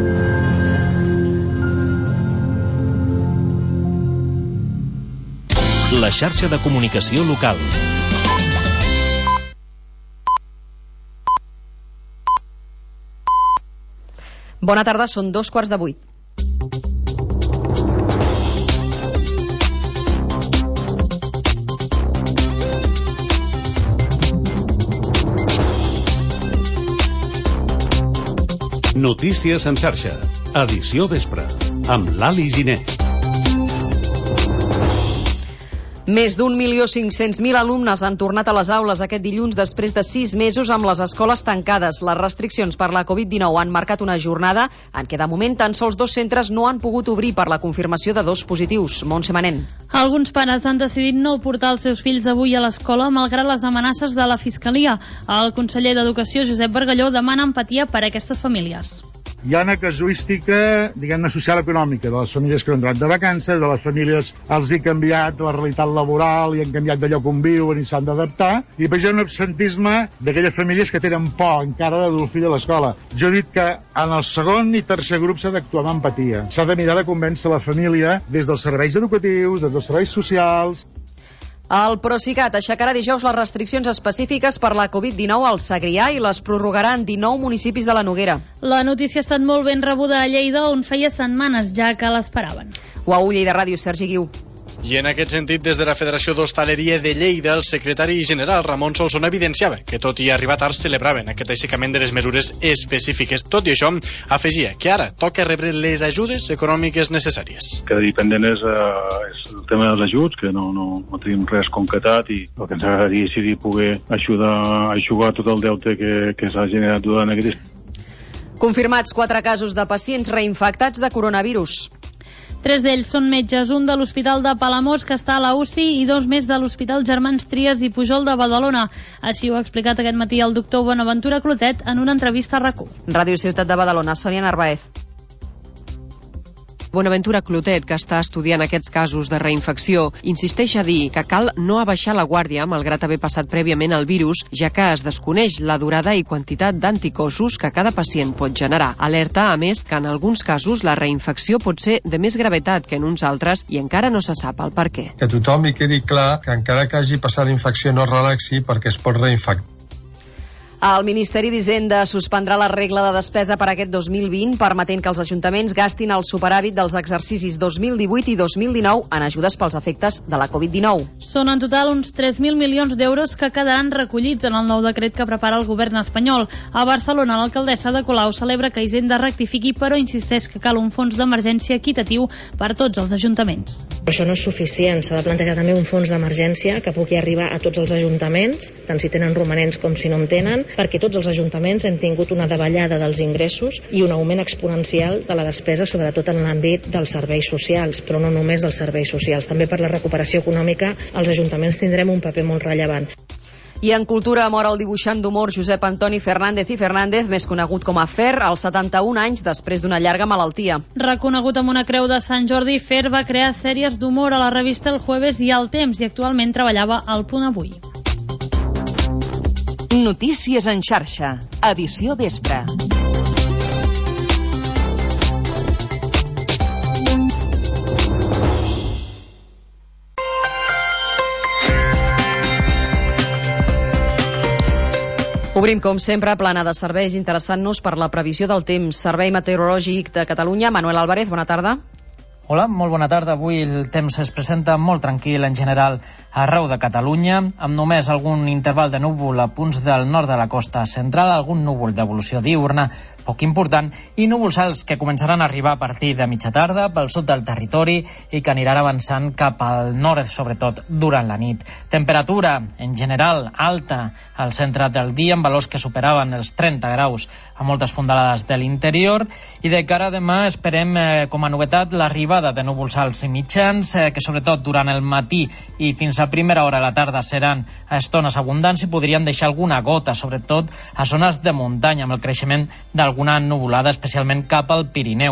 La xarxa de comunicació local. Bona tarda, són dos quarts de vuit. Notícies en xarxa, edició vespre, amb Lali Giner. Més d'un milió cinc-cents mil alumnes han tornat a les aules aquest dilluns després de sis mesos amb les escoles tancades. Les restriccions per la covid dinou han marcat una jornada en què de moment tan sols dos centres no han pogut obrir per la confirmació de dos positius. Montse Manent. Alguns pares han decidit no portar els seus fills avui a l'escola malgrat les amenaces de la Fiscalia. El conseller d'Educació, Josep Bargalló, demana empatia per a aquestes famílies. Hi ha una casuística, diguem-ne, social-econòmica de les famílies que han entrat de vacances, de les famílies els hi canviat la realitat laboral i han canviat de lloc on viuen i s'han d'adaptar, i després hi ha un absentisme d'aquelles famílies que tenen por encara de dur el fill a l'escola. Jo he dit que en el segon i tercer grup s'ha d'actuar amb empatia. S'ha de mirar de convèncer la família des dels serveis educatius, des dels serveis socials. El Procicat aixecarà dijous les restriccions específiques per la covid dinou al Segrià i les prorrogarà en dinou municipis de la Noguera. La notícia ha estat molt ben rebuda a Lleida, on feia setmanes ja que l'esperaven. Uau, Lleida Ràdio, Sergi Guiu. I en aquest sentit, des de la Federació d'Hostaleria de Lleida, el secretari general Ramon Solsona evidenciava que tot i arribar tard celebraven aquest aixecament de les mesures específiques. Tot i això, afegia que ara toca rebre les ajudes econòmiques necessàries. Que dependent és, uh, és el tema dels ajuts, que no, no, no tenim res concretat, i el que ens agradaria seria poder ajudar a aixugar tot el deute que, que s'ha generat durant aquest. Confirmats quatre casos de pacients reinfectats de coronavirus. Tres d'ells són metges, un de l'Hospital de Palamós, que està a la U C I, i dos més de l'Hospital Germans Trias i Pujol de Badalona. Així ho ha explicat aquest matí el doctor Bonaventura Clotet en una entrevista a RAC u. Ràdio Ciutat de Badalona, Sònia Narváez. Bonaventura Clotet, que està estudiant aquests casos de reinfecció, insisteix a dir que cal no abaixar la guàrdia malgrat haver passat prèviament el virus, ja que es desconeix la durada i quantitat d'anticossos que cada pacient pot generar. Alerta, a més, que en alguns casos la reinfecció pot ser de més gravetat que en uns altres i encara no se sap el per què. Que tothom hi quedi clar que encara que hagi passat la infecció no es relaxi perquè es pot reinfectar. El Ministeri d'Hisenda suspendrà la regla de despesa per aquest dos mil vint, permetent que els ajuntaments gastin el superàvit dels exercicis dos mil divuit i dos mil dinou en ajudes pels efectes de la covid dinou. Són en total uns tres mil milions d'euros que quedaran recollits en el nou decret que prepara el govern espanyol. A Barcelona, l'alcaldessa de Colau celebra que Hisenda rectifiqui, però insisteix que cal un fons d'emergència equitatiu per a tots els ajuntaments. Però això no és suficient, s'ha de plantejar també un fons d'emergència que pugui arribar a tots els ajuntaments, tant si tenen romanents com si no en tenen, perquè tots els ajuntaments hem tingut una davallada dels ingressos i un augment exponencial de la despesa, sobretot en l'àmbit dels serveis socials, però no només dels serveis socials. També per la recuperació econòmica els ajuntaments tindrem un paper molt rellevant. I en cultura mor el dibuixant d'humor Josep Antoni Fernández i Fernández, més conegut com a Fer, als setanta-un anys després d'una llarga malaltia. Reconegut amb una creu de Sant Jordi, Fer va crear sèries d'humor a la revista El Jueves i El Temps i actualment treballava al Punt Avui. Notícies en xarxa, edició vespre. Obrim, com sempre, plana de serveis interessant-nos per la previsió del temps. Servei Meteorològic de Catalunya, Manuel Álvarez, bona tarda. Hola, molt bona tarda. Avui el temps es presenta molt tranquil en general arreu de Catalunya, amb només algun interval de núvol a punts del nord de la costa central, algun núvol d'evolució diurna, poc important, i núvols alts que començaran a arribar a partir de mitja tarda pel sud del territori i que aniran avançant cap al nord, sobretot durant la nit. Temperatura, en general, alta al centre del dia, amb valors que superaven els trenta graus a moltes fondalades de l'interior, i de cara a demà esperem eh, com a novetat l'arribada de núvols alts i mitjans, eh, que sobretot durant el matí i fins a primera hora de la tarda seran a estones abundants i podrien deixar alguna gota, sobretot a zones de muntanya, amb el creixement d'alguna nuvolada, especialment cap al Pirineu.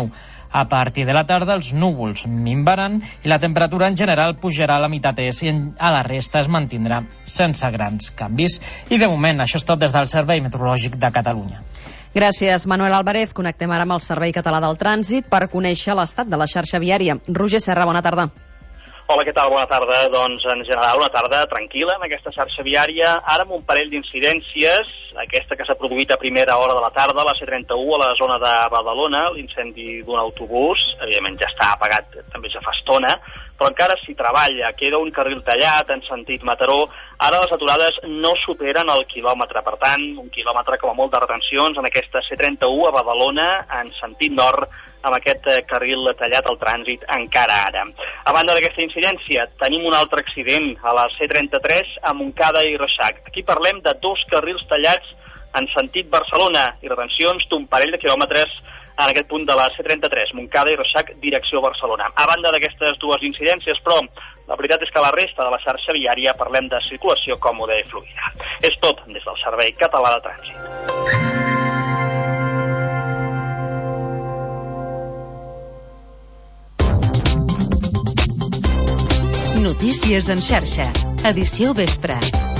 A partir de la tarda els núvols minvaran i la temperatura en general pujarà a la meitat est i a la resta es mantindrà sense grans canvis. I de moment això és tot des del Servei Meteorològic de Catalunya. Gràcies, Manuel Álvarez. Connectem ara amb el Servei Català del Trànsit per conèixer l'estat de la xarxa viària. Roger Serra, bona tarda. Hola, què tal? Bona tarda. Doncs, en general, una tarda tranquil·la en aquesta xarxa viària, ara amb un parell d'incidències, aquesta que s'ha produït a primera hora de la tarda, la C trenta-u, a la zona de Badalona, l'incendi d'un autobús, evidentment ja està apagat, també ja fa estona, però encara s'hi treballa, queda un carril tallat en sentit Mataró, ara les aturades no superen el quilòmetre, per tant, un quilòmetre com a molt de retencions en aquesta C trenta-u a Badalona, en sentit nord, amb aquest carril tallat al trànsit encara ara. A banda d'aquesta incidència, tenim un altre accident a la C trenta-tres a Montcada i Reixac. Aquí parlem de dos carrils tallats en sentit Barcelona i retencions d'un parell de quilòmetres en aquest punt de la C trenta-tres, Montcada i Reixac, direcció Barcelona. A banda d'aquestes dues incidències, però, la veritat és que la resta de la xarxa viària parlem de circulació còmoda i fluida. És tot des del Servei Català de Trànsit. Notícies en xarxa. Edició vespre.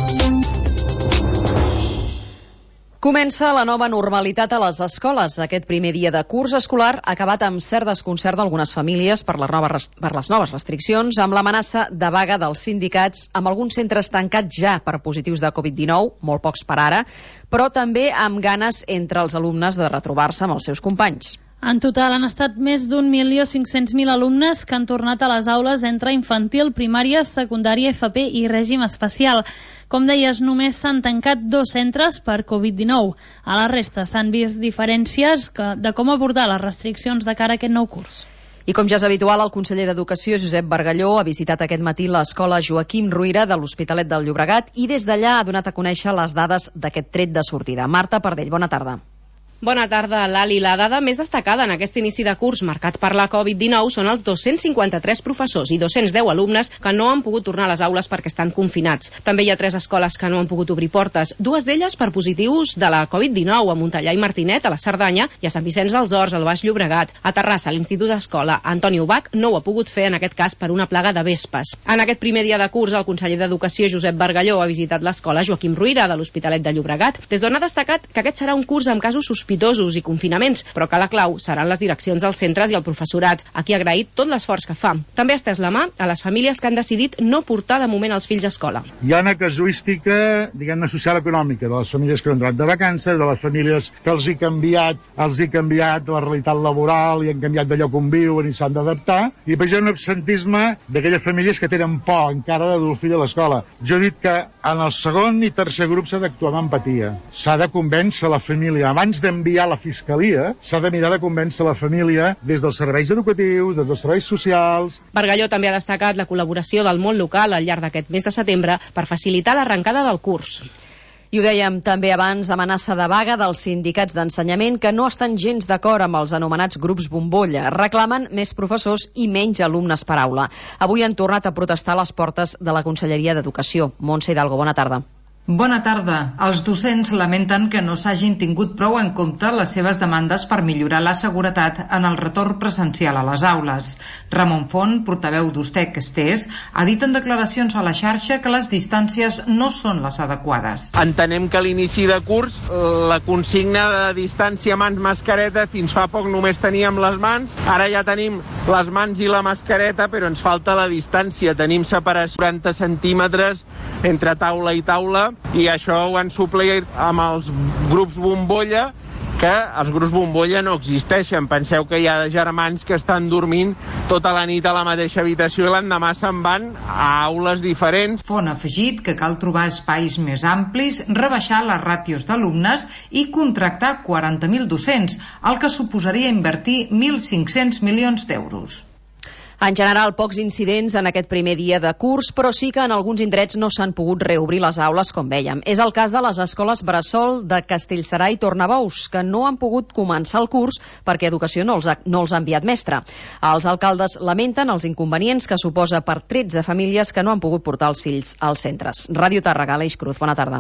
Comença la nova normalitat a les escoles. Aquest primer dia de curs escolar ha acabat amb cert desconcert d'algunes famílies per les noves, per les noves restriccions, amb l'amenaça de vaga dels sindicats, amb alguns centres tancats ja per positius de covid dinou, molt pocs per ara, però també amb ganes entre els alumnes de retrobar-se amb els seus companys. En total han estat més d'un milió cinc-cents mil alumnes que han tornat a les aules entre infantil, primària, secundària, F P i règim especial. Com deies, només s'han tancat dos centres per covid dinou. A la resta s'han vist diferències de com abordar les restriccions de cara a aquest nou curs. I com ja és habitual, el conseller d'Educació, Josep Bargalló, ha visitat aquest matí l'escola Joaquim Ruyra de l'Hospitalet del Llobregat i des d'allà ha donat a conèixer les dades d'aquest tret de sortida. Marta Pardell, bona tarda. Bona tarda, Lali. La dada més destacada en aquest inici de curs marcat per la covid dinou són els dos-cents cinquanta-tres professors i dos-cents deu alumnes que no han pogut tornar a les aules perquè estan confinats. També hi ha tres escoles que no han pogut obrir portes, dues d'elles per positius de la covid dinou, a Montellà i Martinet, a la Cerdanya, i a Sant Vicenç dels Horts, al Baix Llobregat. A Terrassa, l'Institut d'Escola Antoni Ubach no ho ha pogut fer en aquest cas per una plaga de vespes. En aquest primer dia de curs, el conseller d'Educació, Josep Bargalló, ha visitat l'escola Joaquim Ruyra de l'Hospitalet de Llobregat, des d'on ha destacat que aquest serà un curs amb casos sospitosos i confinaments, però que la clau seran les direccions dels centres i el professorat, a qui ha agraït tot l'esforç que fa. També ha estès la mà a les famílies que han decidit no portar de moment els fills a escola. Hi ha una casuística, diguem-ne, social econòmica de les famílies que han entrat de vacances, de les famílies que els hi canviat, els hi canviat la realitat laboral i han canviat de lloc on viuen i s'han d'adaptar, i per això un absentisme d'aquelles famílies que tenen por encara de dur el fill a l'escola. Jo he dit que en el segon i tercer grup s'ha d'actuar amb empatia. S'ha de convèncer la família abans d'enviar la Fiscalia, s'ha de mirar de convèncer la família des dels serveis educatius, des dels serveis socials. Bargalló també ha destacat la col·laboració del món local al llarg d'aquest mes de setembre per facilitar l'arrencada del curs. I ho dèiem també abans, amenaça de vaga dels sindicats d'ensenyament que no estan gens d'acord amb els anomenats grups bombolla. Reclamen més professors i menys alumnes per aula. Avui han tornat a protestar a les portes de la Conselleria d'Educació. Montse Hidalgo, bona tarda. Bona tarda. Els docents lamenten que no s'hagin tingut prou en compte les seves demandes per millorar la seguretat en el retorn presencial a les aules. Ramon Font, portaveu d'Ustec Estés, ha dit en declaracions a la xarxa que les distàncies no són les adequades. Entenem que a l'inici de curs la consigna de distància mans-mascareta fins fa poc només teníem les mans, ara ja tenim les mans i la mascareta, però ens falta la distància. Tenim separació de quaranta centímetres entre taula i taula, i això ho han suplert amb els grups bombolla, que els grups bombolla no existeixen. Penseu que hi ha germans que estan dormint tota la nit a la mateixa habitació i l'endemà se'n van a aules diferents. Font ha afegit que cal trobar espais més amplis, rebaixar les ràtios d'alumnes i contractar quaranta mil docents, el que suposaria invertir mil cinc-cents milions d'euros. En general, pocs incidents en aquest primer dia de curs, però sí que en alguns indrets no s'han pogut reobrir les aules, com vèiem. És el cas de les escoles Bressol de Castellserà i Tornabous, que no han pogut començar el curs perquè Educació no els ha, no els ha enviat mestre. Els alcaldes lamenten els inconvenients que suposa per tretze famílies que no han pogut portar els fills als centres. Ràdio Tàrrega, Aleix Cruz, bona tarda.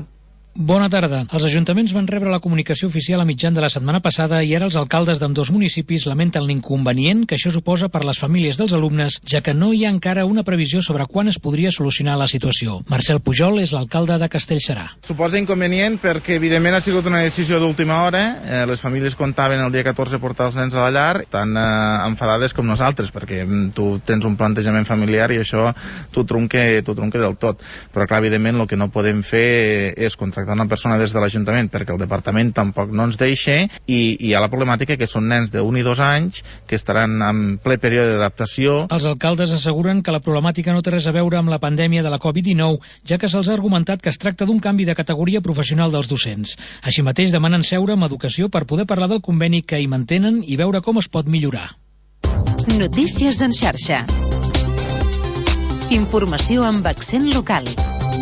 Bona tarda. Els ajuntaments van rebre la comunicació oficial a mitjan de la setmana passada i ara els alcaldes d'ambdós municipis lamenten l'inconvenient que això suposa per les famílies dels alumnes, ja que no hi ha encara una previsió sobre quan es podria solucionar la situació. Marcel Pujol és l'alcalde de Castellserà. Suposa inconvenient perquè, evidentment, ha sigut una decisió d'última hora. Eh, les famílies comptaven el dia catorze portar els nens a la llar, tan eh, enfadades com nosaltres, perquè tu tens un plantejament familiar i això t'ho trunca, t'ho trunca del tot. Però, clar, evidentment, el que no podem fer és contractar una persona des de l'Ajuntament perquè el departament tampoc no ens deixa i, i hi ha la problemàtica que són nens d'un i dos anys que estaran en ple període d'adaptació. Els alcaldes asseguren que la problemàtica no té res a veure amb la pandèmia de la covid dinou, ja que se'ls ha argumentat que es tracta d'un canvi de categoria professional dels docents. Així mateix demanen seure amb Educació per poder parlar del conveni que hi mantenen i veure com es pot millorar. Notícies en xarxa. Informació amb accent local.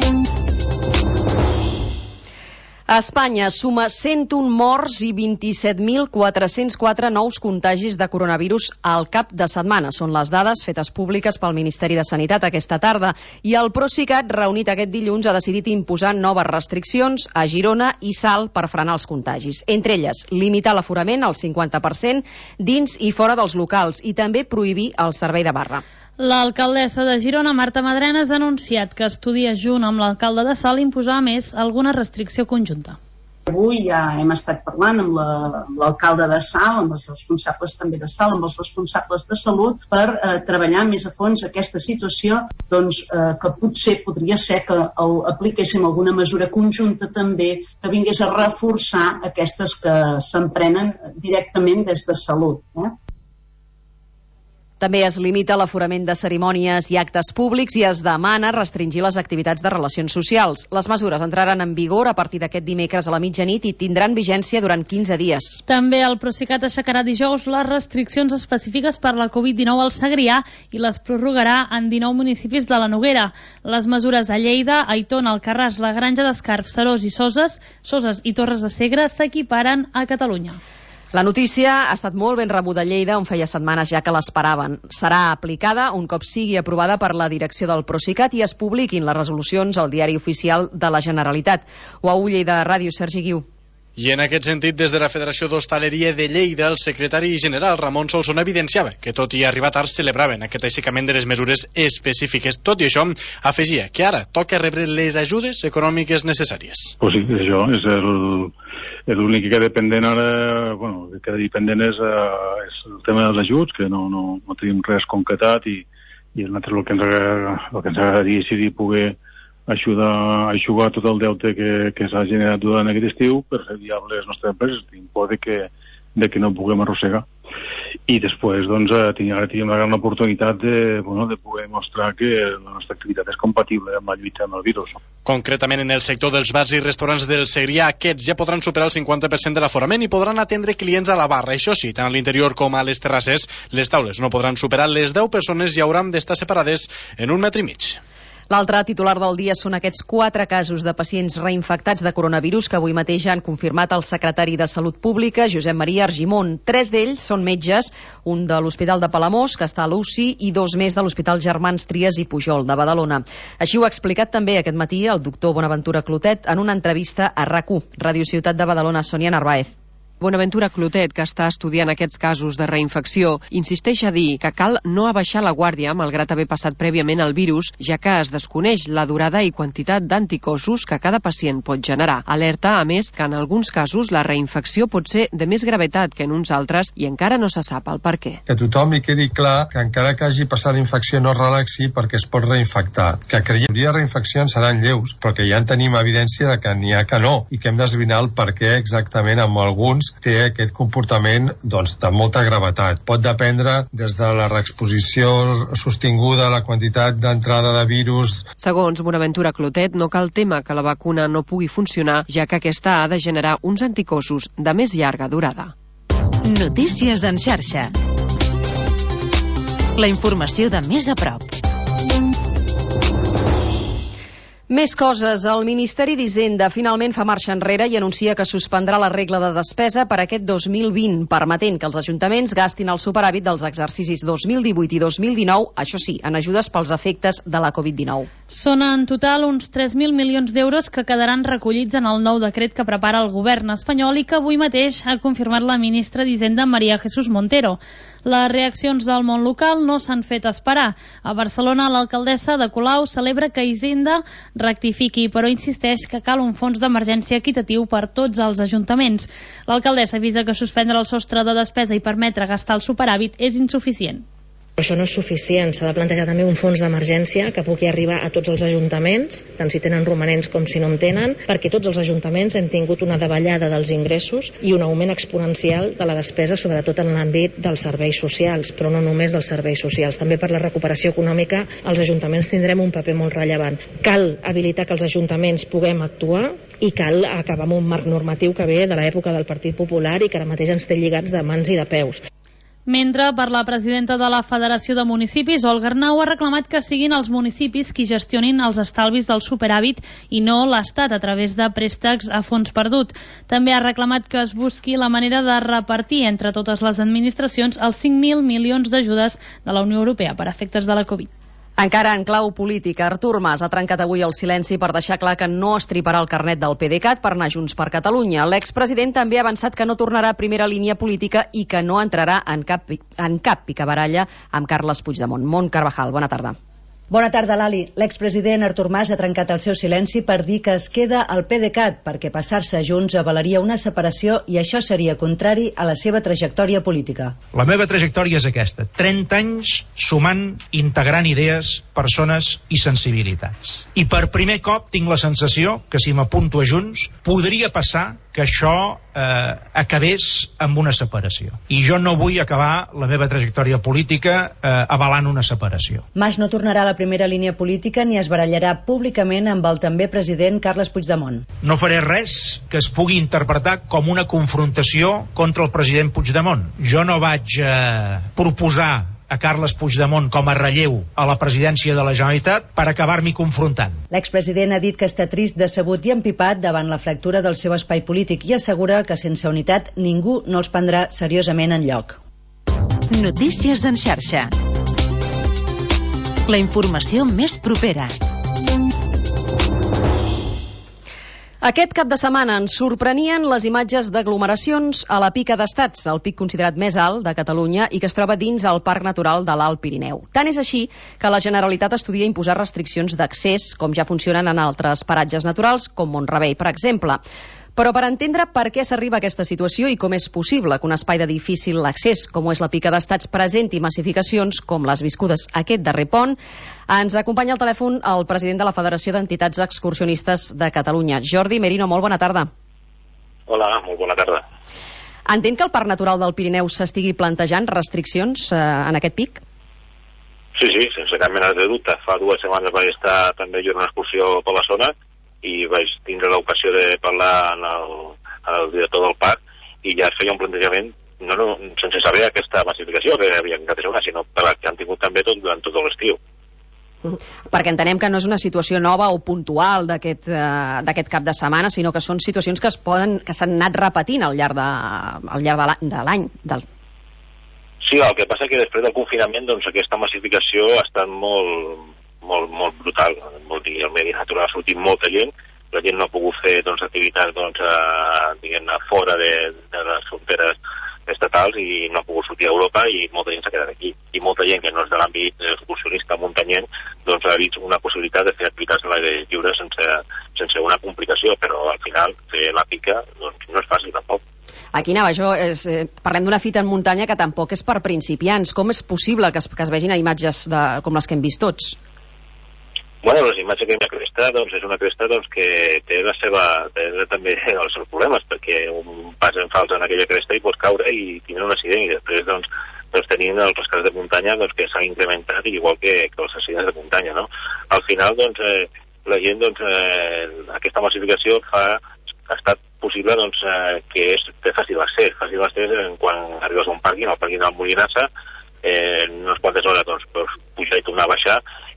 Espanya suma cent un morts i vint-i-set mil quatre-cents quatre nous contagis de coronavirus al cap de setmana. Són les dades fetes públiques pel Ministeri de Sanitat aquesta tarda. I el Procicat, reunit aquest dilluns, ha decidit imposar noves restriccions a Girona i Salt per frenar els contagis. Entre elles, limitar l'aforament al cinquanta per cent dins i fora dels locals i també prohibir el servei de barra. L'alcaldessa de Girona, Marta Madrenas, ha anunciat que estudia junt amb l'alcalde de Salt imposar més alguna restricció conjunta. Avui ja hem estat parlant amb l'alcalde la, de Salt, amb els responsables també de Salt, amb els responsables de Salut, per eh, treballar més a fons aquesta situació, doncs, eh, que potser podria ser que el, apliquéssim alguna mesura conjunta també que vingués a reforçar aquestes que s'emprenen directament des de Salut. Eh? També es limita l'aforament de cerimònies i actes públics i es demana restringir les activitats de relacions socials. Les mesures entraran en vigor a partir d'aquest dimecres a la mitjanit i tindran vigència durant quinze dies. També el Procicat aixecarà dijous les restriccions específiques per la covid dinou al Segrià i les prorrogarà en dinou municipis de la Noguera. Les mesures a Lleida, Aitona, Alcarràs, la Granja d'Escarp, Serós i Soses, Soses i Torres de Segre s'equiparen a Catalunya. La notícia ha estat molt ben rebuda a Lleida, on feia setmanes ja que l'esperaven. Serà aplicada un cop sigui aprovada per la direcció del Procicat i es publiquin les resolucions al Diari Oficial de la Generalitat. O a Lleida Ràdio, Sergi Guiu. I en aquest sentit, des de la Federació d'Hostaleria de Lleida, el secretari general Ramon Solsona evidenciava que tot i arribar tard celebraven aquest aixecament de les mesures específiques. Tot i això, afegia que ara toca rebre les ajudes econòmiques necessàries. Pues sí, això és el... L'únic que queda pendent ara, bueno, el que queda pendent és, uh, és el tema dels ajuts, que no, no, no tenim res concretat i, i nosaltres el que ens, el que ens agradaria seria poder ajudar a aixugar tot el deute que, que s'ha generat durant aquest estiu per fer viable les nostres empreses, tenim por de que, de que no puguem arrossegar. I després, doncs, ara tenim una gran oportunitat de, bueno, de poder mostrar que la nostra activitat és compatible amb la lluita amb el virus. Concretament, en el sector dels bars i restaurants del Segrià, aquests ja podran superar el cinquanta per cent de l'aforament i podran atendre clients a la barra. Això sí, tant a l'interior com a les terrasses, les taules no podran superar les deu persones i hauran d'estar separades en un metre i mig. L'altre titular del dia són aquests quatre casos de pacients reinfectats de coronavirus que avui mateix han confirmat el secretari de Salut Pública, Josep Maria Argimon. Tres d'ells són metges, un de l'Hospital de Palamós, que està a l'U C I, i dos més de l'Hospital Germans Trias i Pujol, de Badalona. Així ho ha explicat també aquest matí el doctor Bonaventura Clotet en una entrevista a RAC u, Ràdio Ciutat de Badalona. Sònia Narváez. Bonaventura Clotet, que està estudiant aquests casos de reinfecció, insisteix a dir que cal no abaixar la guàrdia malgrat haver passat prèviament el virus, ja que es desconeix la durada i quantitat d'anticossos que cada pacient pot generar. Alerta, a més, que en alguns casos la reinfecció pot ser de més gravetat que en uns altres i encara no se sap el per què. Que tothom li quedi clar que encara que hagi passat la infecció no es relaxi perquè es pot reinfectar. Que creiem que les reinfeccions seran lleus, però que ja en tenim evidència de que n'hi ha que no i que hem d'esbrinar el per què exactament amb alguns té aquest comportament doncs, de molta gravetat. Pot dependre des de la reexposició sostinguda, la quantitat d'entrada de virus. Segons Bonaventura Clotet, no cal tema que la vacuna no pugui funcionar, ja que aquesta ha de generar uns anticossos de més llarga durada. Notícies en xarxa. La informació de més a prop. Més coses. El Ministeri d'Hisenda finalment fa marxa enrere i anuncia que suspendrà la regla de despesa per aquest dos mil vint, permetent que els ajuntaments gastin el superàvit dels exercicis dos mil divuit i dos mil dinou, això sí, en ajudes pels efectes de la covid dinou. Són en total uns tres mil milions d'euros que quedaran recollits en el nou decret que prepara el govern espanyol i que avui mateix ha confirmat la ministra d'Hisenda, María Jesús Montero. Les reaccions del món local no s'han fet esperar. A Barcelona, l'alcaldessa de Colau celebra que Hisenda rectifiqui, però insisteix que cal un fons d'emergència equitatiu per tots els ajuntaments. L'alcaldessa avisa que suspendre el sostre de despesa i permetre gastar el superàvit és insuficient. Això no és suficient, s'ha de plantejar també un fons d'emergència que pugui arribar a tots els ajuntaments, tant si tenen romanents com si no en tenen, perquè tots els ajuntaments hem tingut una davallada dels ingressos i un augment exponencial de la despesa, sobretot en l'àmbit dels serveis socials, però no només dels serveis socials. També per la recuperació econòmica els ajuntaments tindrem un paper molt rellevant. Cal habilitar que els ajuntaments puguem actuar i cal acabar amb un marc normatiu que ve de l'època del Partit Popular i que ara mateix ens té lligats de mans i de peus. Mentre, per la presidenta de la Federació de Municipis, Olga Arnau, ha reclamat que siguin els municipis qui gestionin els estalvis del superàvit i no l'Estat a través de préstecs a fons perdut. També ha reclamat que es busqui la manera de repartir entre totes les administracions els cinc mil milions d'ajudes de la Unió Europea per efectes de la Covid. Encara en clau política, Artur Mas ha trencat avui el silenci per deixar clar que no estriparà el carnet del PDeCAT per anar Junts per Catalunya. L'expresident també ha avançat que no tornarà a primera línia política i que no entrarà en cap, en cap picabaralla amb Carles Puigdemont. Mont Carvajal, bona tarda. Bona tarda, Lali. L'expresident Artur Mas ha trencat el seu silenci per dir que es queda al PDeCAT perquè passar-se a Junts avalaria una separació i això seria contrari a la seva trajectòria política. La meva trajectòria és aquesta. trenta anys sumant, integrant idees, persones i sensibilitats. I per primer cop tinc la sensació que si m'apunto a Junts podria passar que això eh, acabés amb una separació. I jo no vull acabar la meva trajectòria política eh, avalant una separació. Mas no tornarà a la primera línia política ni es barallarà públicament amb el també president Carles Puigdemont. No faré res que es pugui interpretar com una confrontació contra el president Puigdemont. Jo no vaig eh, proposar a Carles Puigdemont com a relleu a la presidència de la Generalitat per acabar-m'hi confrontant. L'expresident ha dit que està trist, decebut i empipat davant la fractura del seu espai polític i assegura que sense unitat ningú no els prendrà seriosament enlloc. Notícies en xarxa. La informació més propera. Aquest cap de setmana ens sorprenien les imatges d'aglomeracions a la Pica d'Estats, el pic considerat més alt de Catalunya i que es troba dins el Parc Natural de l'Alt Pirineu. Tant és així que la Generalitat estudia imposar restriccions d'accés, com ja funcionen en altres paratges naturals, com Mont-rebei, per exemple. Però per entendre per què s'arriba a aquesta situació i com és possible que un espai de difícil accés, com és la Pica d'Estats, presenti massificacions com les viscudes aquest darrer pont, ens acompanya al telèfon el president de la Federació d'Entitats Excursionistes de Catalunya, Jordi Merino. Molt bona tarda. Hola, molt bona tarda. Entenc que el Parc Natural del Pirineu s'estigui plantejant restriccions eh, en aquest pic? Sí, sí, sense cap mena de dubte. Fa dues setmanes vaig estar també jo en una excursió per la zona i vaig tindre l'ocasió de parlar amb el, amb el director del parc i ja es feia un plantejament no, no, sense saber aquesta massificació que havia en Catalunya, sinó per la que han tingut també tot, durant tot l'estiu. Perquè entenem que no és una situació nova o puntual d'aquest eh, d'aquest cap de setmana, sinó que són situacions que es poden que s'han anat repetint al llarg de, al llarg de l'any. Del... Sí, el que passa que després del confinament doncs aquesta massificació ha estat molt molt, molt brutal, vol dir, el medi natural ha sortit molta gent, la gent no ha pogut fer doncs, activitats doncs, a, diguem, a fora de, de les fronteres estatals i no ha pogut sortir a Europa i molta gent s'ha quedat aquí. I molta gent que no és de l'àmbit excursionista muntanyenc doncs ha vist una possibilitat de fer activitats a l'aire lliure sense, sense una complicació, però al final fer la pica doncs, no és fàcil tampoc. Aquí anava jo, és, eh, parlem d'una fita en muntanya que tampoc és per principiants. Com és possible que es, que es vegin a imatges de, com les que hem vist tots? Bueno, les imatges que hi ha cresta, doncs, és una cresta doncs, que té la seva, té també els seus problemes, perquè un pas en fals en aquella cresta i pots caure i tindre un accident, i després doncs, doncs tenint els rescats de muntanya doncs, que s'han incrementat igual que, que els accidents de muntanya, no? Al final, doncs, eh, la gent, doncs, eh, aquesta massificació fa, ha estat possible doncs, eh, que és de fàcil accés, fàcil accés quan arribes a un pàrquing, al pàrquing del Molinassa, eh, en unes quantes hores doncs, pots pujar i tornar a baixar,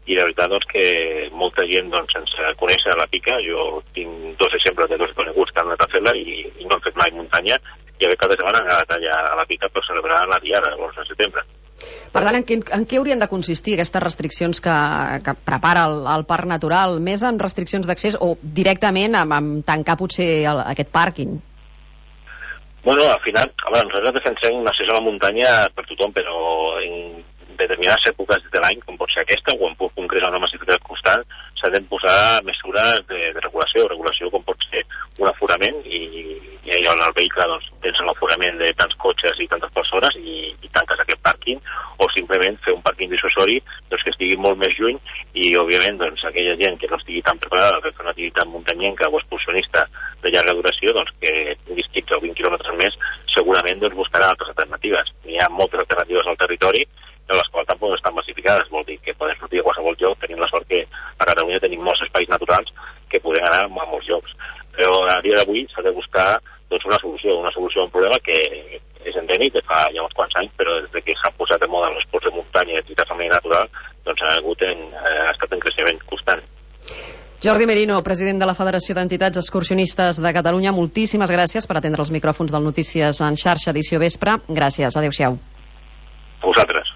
i la veritat doncs, que molta gent doncs, sense conèixer la pica, jo tinc dos exemples de dos coneguts que han anat a fer-la i, i no han fet mai muntanya, i a veure cada setmana han anat allà a la pica per celebrar la diada, l'onze de setembre. Per tant, en què, en què haurien de consistir aquestes restriccions que, que prepara el, el Parc Natural? Més en restriccions d'accés o directament amb, amb tancar potser el, aquest pàrquing? Bueno, al final, a veure, nosaltres defensem un accés a la muntanya per tothom, però en determinades èpoques de l'any, com pot ser aquesta, o en concret una massificació constant, s'han de posar mesures de, de regulació, regulació com pot ser un aforament, i, i allò en el vehicle doncs, tens l'aforament de tants cotxes i tantes persones i, i tanques aquest pàrquing, o simplement fer un pàrquing dissuasori doncs, que estigui molt més lluny i, òbviament, doncs, aquella gent que no estigui tan preparada per fer una activitat muntanyenca o excursionista de llarga duració, doncs, que tinguis quinze o vint quilòmetres més, segurament doncs, buscarà altres alternatives. Hi ha moltes alternatives al territori, però les quals tampoc estan massificades, vol dir que poden sortir a qualsevol lloc. Tenim la sort que a Catalunya tenim molts espais naturals que podem anar a molts llocs. Però a dia d'avui s'ha de buscar doncs, una solució, una solució a un problema que és endèmic de fa ja uns quants anys, però des que s'han posat de moda els esports de muntanya i l'activitat femenina natural, doncs ha, hagut en, ha estat en creixement constant. Jordi Merino, president de la Federació d'Entitats Excursionistes de Catalunya, moltíssimes gràcies per atendre els micròfons del Notícies en xarxa edició vespre. Gràcies, adeu-siau. A vosaltres.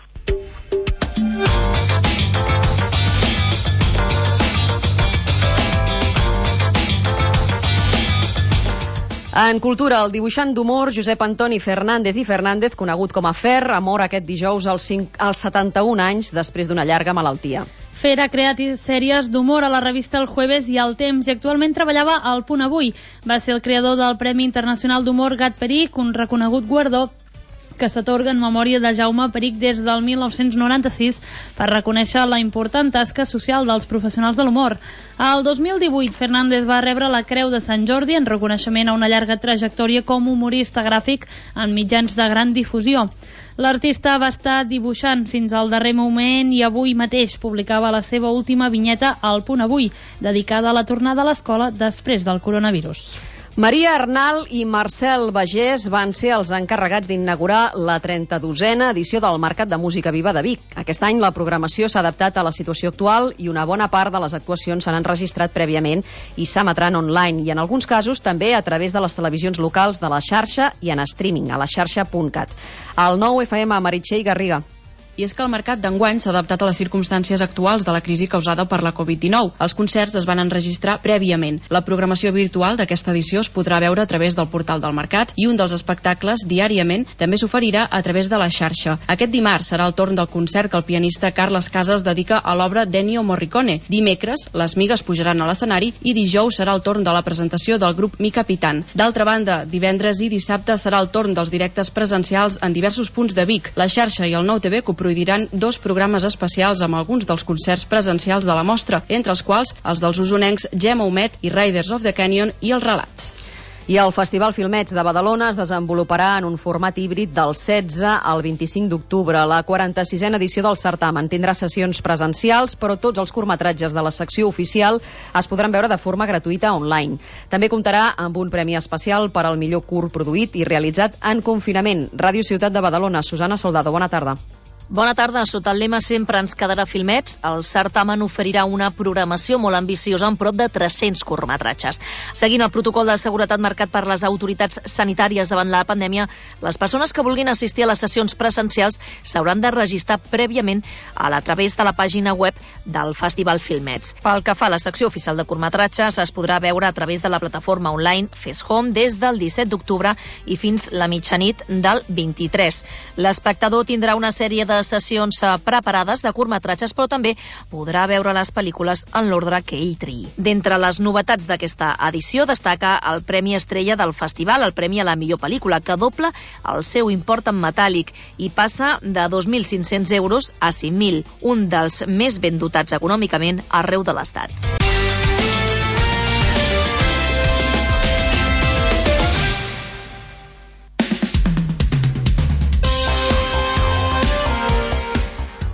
En cultura, el dibuixant d'humor Josep Antoni Fernández i Fernández, conegut com a Fer, ha mort aquest dijous als, als setanta-un anys després d'una llarga malaltia. Fer ha creat sèries d'humor a la revista El Jueves i El Temps i actualment treballava al Punt Avui. Va ser el creador del Premi Internacional d'Humor Gat Peric, un reconegut guardó que s'atorga en memòria de Jaume Peric des del mil nou-cents noranta-sis per reconèixer la important tasca social dels professionals de l'humor. El dos mil divuit, Fernández va rebre la Creu de Sant Jordi en reconeixement a una llarga trajectòria com humorista gràfic en mitjans de gran difusió. L'artista va estar dibuixant fins al darrer moment i avui mateix publicava la seva última vinyeta al Punt Avui, dedicada a la tornada a l'escola després del coronavirus. Maria Arnal i Marcel Bagés van ser els encarregats d'inaugurar la trenta-dosena edició del Mercat de Música Viva de Vic. Aquest any la programació s'ha adaptat a la situació actual i una bona part de les actuacions s'han enregistrat prèviament i s'emetran online i en alguns casos també a través de les televisions locals de la xarxa i en streaming a la xarxa punt cat. Al nou F M, Meritxell Garriga. I és que el mercat d'enguany s'ha adaptat a les circumstàncies actuals de la crisi causada per la covid dinou. Els concerts es van enregistrar prèviament. La programació virtual d'aquesta edició es podrà veure a través del portal del mercat i un dels espectacles, diàriament, també s'oferirà a través de la xarxa. Aquest dimarts serà el torn del concert que el pianista Carles Casas dedica a l'obra d'Ennio Morricone. Dimecres, les Migues pujaran a l'escenari i dijous serà el torn de la presentació del grup Mi Capitán. D'altra banda, divendres i dissabte serà el torn dels directes presencials en diversos punts de Vic. La xarxa i el Nou T V produiran dos programes especials amb alguns dels concerts presencials de la mostra, entre els quals els dels usonencs Gemma Humet i Riders of the Canyon i El Relat. I el Festival Filmets de Badalona es desenvoluparà en un format híbrid del setze al vint-i-cinc d'octubre. La quaranta-sisena edició del certamen tindrà sessions presencials, però tots els curtmetratges de la secció oficial es podran veure de forma gratuïta online. També comptarà amb un premi especial per al millor curt produït i realitzat en confinament. Ràdio Ciutat de Badalona, Susana Soldado, bona tarda. Bona tarda. Sota el lema Sempre ens quedarà Filmets, el certamen oferirà una programació molt ambiciosa amb prop de tres-cents curtmetratges. Seguint el protocol de seguretat marcat per les autoritats sanitàries davant la pandèmia, les persones que vulguin assistir a les sessions presencials s'hauran de registrar prèviament a, la, a través de la pàgina web del Festival Filmets. Pel que fa a la secció oficial de curtmetratges, es podrà veure a través de la plataforma online Fes Home des del disset d'octubre i fins la mitjanit del vint-i-tres. L'espectador tindrà una sèrie de de sessions preparades de curtmetratges, però també podrà veure les pel·lícules en l'ordre que ell triï. D'entre les novetats d'aquesta edició destaca el Premi Estrella del Festival, el Premi a la millor pel·lícula, que dobla el seu import en metàl·lic i passa de dos mil cinc-cents euros a cinc mil, un dels més ben dotats econòmicament arreu de l'Estat.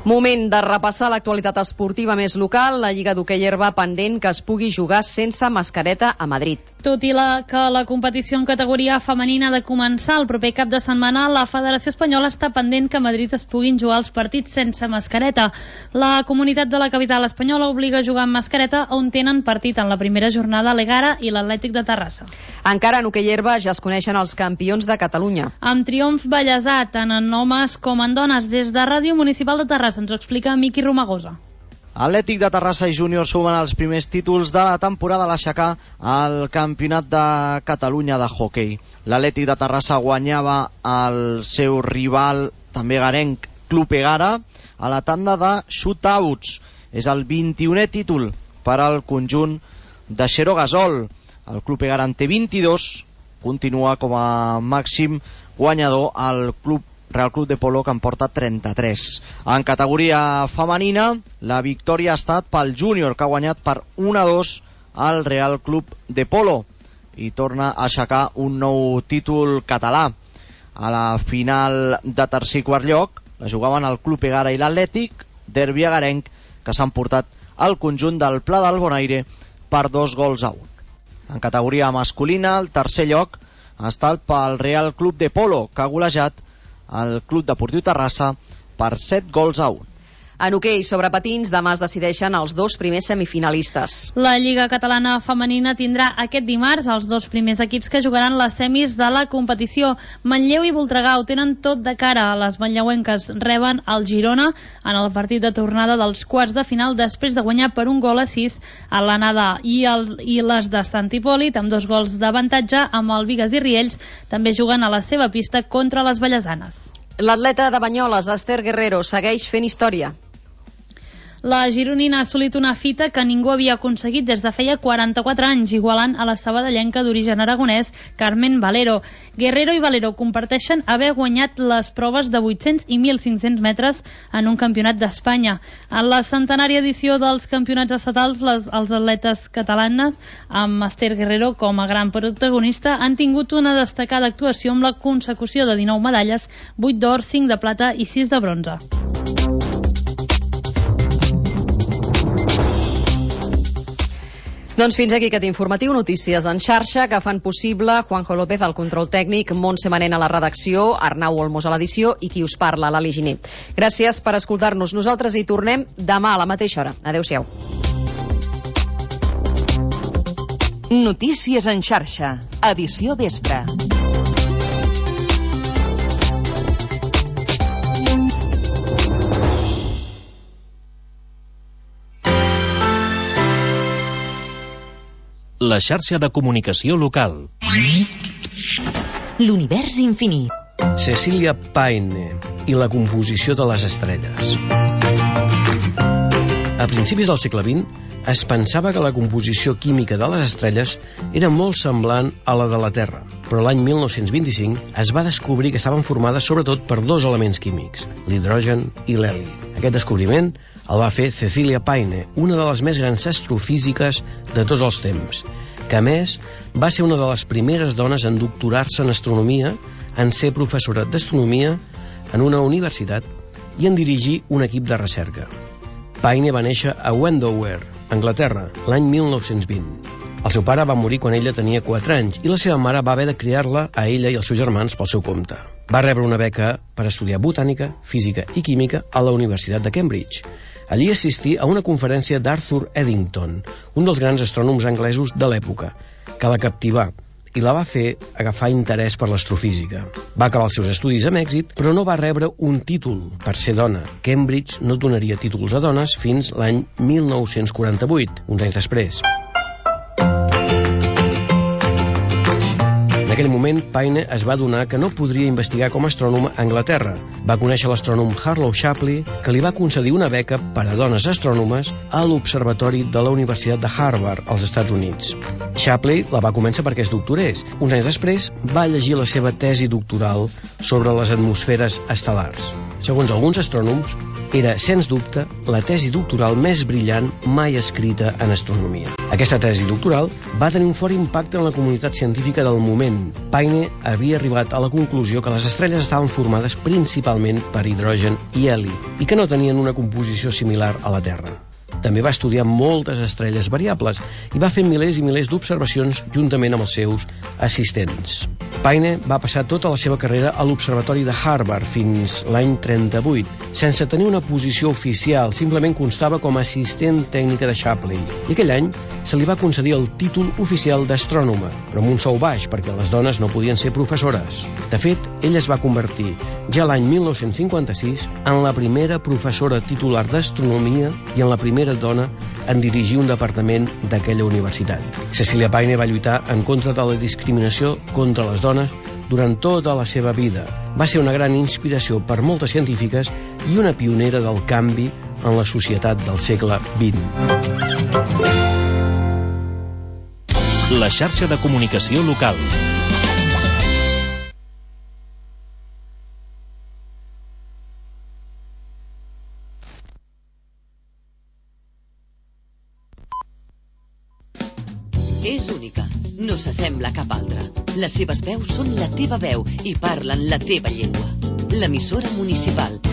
Moment de repassar l'actualitat esportiva més local. La Lliga d'Hoquei Herba pendent que es pugui jugar sense mascareta a Madrid. Tot i la, que la competició en categoria femenina ha de començar el proper cap de setmana, la Federació Espanyola està pendent que a Madrid es puguin jugar els partits sense mascareta. La comunitat de la capital espanyola obliga a jugar amb mascareta on tenen partit en la primera jornada l'Egara i l'Atlètic de Terrassa. Encara en hoquei herba ja es coneixen els campions de Catalunya. Amb triomf bellesà, tant en homes com en dones. Des de Ràdio Municipal de Terrassa ens ho explica Miqui Romagosa. Atlètic de Terrassa i Júnior sumen els primers títols de la temporada a l'aixecar al Campionat de Catalunya de hoquei. L'Atlètic de Terrassa guanyava el seu rival, també garenc, Club Egara, a la tanda de shootouts. És el vint-i-unè títol per al conjunt de Xero Gasol. El Club Egara en té vint-i-dos, continua com a màxim guanyador el Club Real Club de Polo, que en porta trenta-tres. En categoria femenina, la victòria ha estat pel Júnior, que ha guanyat per un a dos al Real Club de Polo i torna a aixecar un nou títol català. A la final de tercer i quart lloc la jugaven el Club Egara i l'Atlètic, derbi agarenc, que s'han portat al conjunt del Pla del Bonaire per dos gols a un. En categoria masculina, el tercer lloc ha estat pel Real Club de Polo, que ha golejat el Club Deportiu Terrassa per set gols a un. En hoquei sobre patins, demà es decideixen els dos primers semifinalistes. La Lliga Catalana Femenina tindrà aquest dimarts els dos primers equips que jugaran les semis de la competició. Manlleu i Voltregà ho tenen tot de cara. Les manlleuenques reben el Girona en el partit de tornada dels quarts de final després de guanyar per un gol a sis a l'anada, i, el, i les de Sant Hipòlit amb dos gols d'avantatge amb el Bigues i Riells també juguen a la seva pista contra les vallesanes. L'atleta de Banyoles, Esther Guerrero, segueix fent història. La gironina ha assolit una fita que ningú havia aconseguit des de feia quaranta-quatre anys, igualant a la sabadellenca d'origen aragonès Carmen Valero. Guerrero i Valero comparteixen haver guanyat les proves de vuit-cents i mil cinc-cents metres en un campionat d'Espanya. En la centenària edició dels campionats estatals, les, els atletes catalanes, amb Esther Guerrero com a gran protagonista, han tingut una destacada actuació amb la consecució de dinou medalles, vuit d'or, cinc de plata i sis de bronze. Doncs fins aquí aquest informatiu, notícies en xarxa que fan possible Juanjo López al control tècnic, Montse Manent a la redacció, Arnau Olmos a l'edició i qui us parla, Lali Giner. Gràcies per escoltar-nos. Nosaltres hi tornem demà a la mateixa hora. Adéu-siau. Notícies en xarxa, edició vespre. La xarxa de comunicació local. L'univers infinit. Cecilia Paine i la composició de les estrelles. A principis del segle vint es pensava que la composició química de les estrelles era molt semblant a la de la Terra, però l'any mil nou-cents vint-i-cinc es va descobrir que estaven formades sobretot per dos elements químics, l'hidrogen i l'heli. Aquest descobriment el va fer Cecilia Paine, una de les més grans astrofísiques de tots els temps, que a més va ser una de les primeres dones en doctorar-se en astronomia, en ser professora d'astronomia en una universitat i en dirigir un equip de recerca. Paine va néixer a Wendover, Anglaterra, l'any mil nou-cents vint. El seu pare va morir quan ella tenia quatre anys i la seva mare va haver de criar-la a ella i els seus germans pel seu compte. Va rebre una beca per estudiar botànica, física i química a la Universitat de Cambridge. Allí assistí a una conferència d'Arthur Eddington, un dels grans astrònoms anglesos de l'època, que la captivà i la va fer agafar interès per l'astrofísica. Va acabar els seus estudis amb èxit, però no va rebre un títol per ser dona. Cambridge no donaria títols a dones fins l'any mil nou-cents quaranta-vuit, uns anys després. En aquell moment, Paine es va adonar que no podria investigar com a astrònom a Anglaterra. Va conèixer l'astrònom Harlow Shapley, que li va concedir una beca per a dones astrònomes a l'Observatori de la Universitat de Harvard, als Estats Units. Shapley la va convèncer perquè es doctorés. Uns anys després, va llegir la seva tesi doctoral sobre les atmosferes estel·lars. Segons alguns astrònoms, era, sens dubte, la tesi doctoral més brillant mai escrita en astronomia. Aquesta tesi doctoral va tenir un fort impacte en la comunitat científica del moment Paine havia arribat a la conclusió que les estrelles estaven formades principalment per hidrogen i heli i que no tenien una composició similar a la Terra. També va estudiar moltes estrelles variables i va fer milers i milers d'observacions juntament amb els seus assistents. Paine va passar tota la seva carrera a l'Observatori de Harvard fins l'any trenta-vuit, sense tenir una posició oficial, simplement constava com a assistent tècnica de Shapley. I aquell any se li va concedir el títol oficial d'astrònoma, però amb un sou baix, perquè les dones no podien ser professores. De fet, ella es va convertir, ja l'any mil nou-cents cinquanta-sis, en la primera professora titular d'astronomia i en la primera dona en dirigir un departament d'aquella universitat. Cecilia Paine va lluitar en contra de la discriminació contra les dones durant tota la seva vida. Va ser una gran inspiració per moltes científiques i una pionera del canvi en la societat del segle vint. La xarxa de comunicació local. És única, no s'assembla a cap altra. Les seves veus són la teva veu i parlen la teva llengua. L'emissora municipal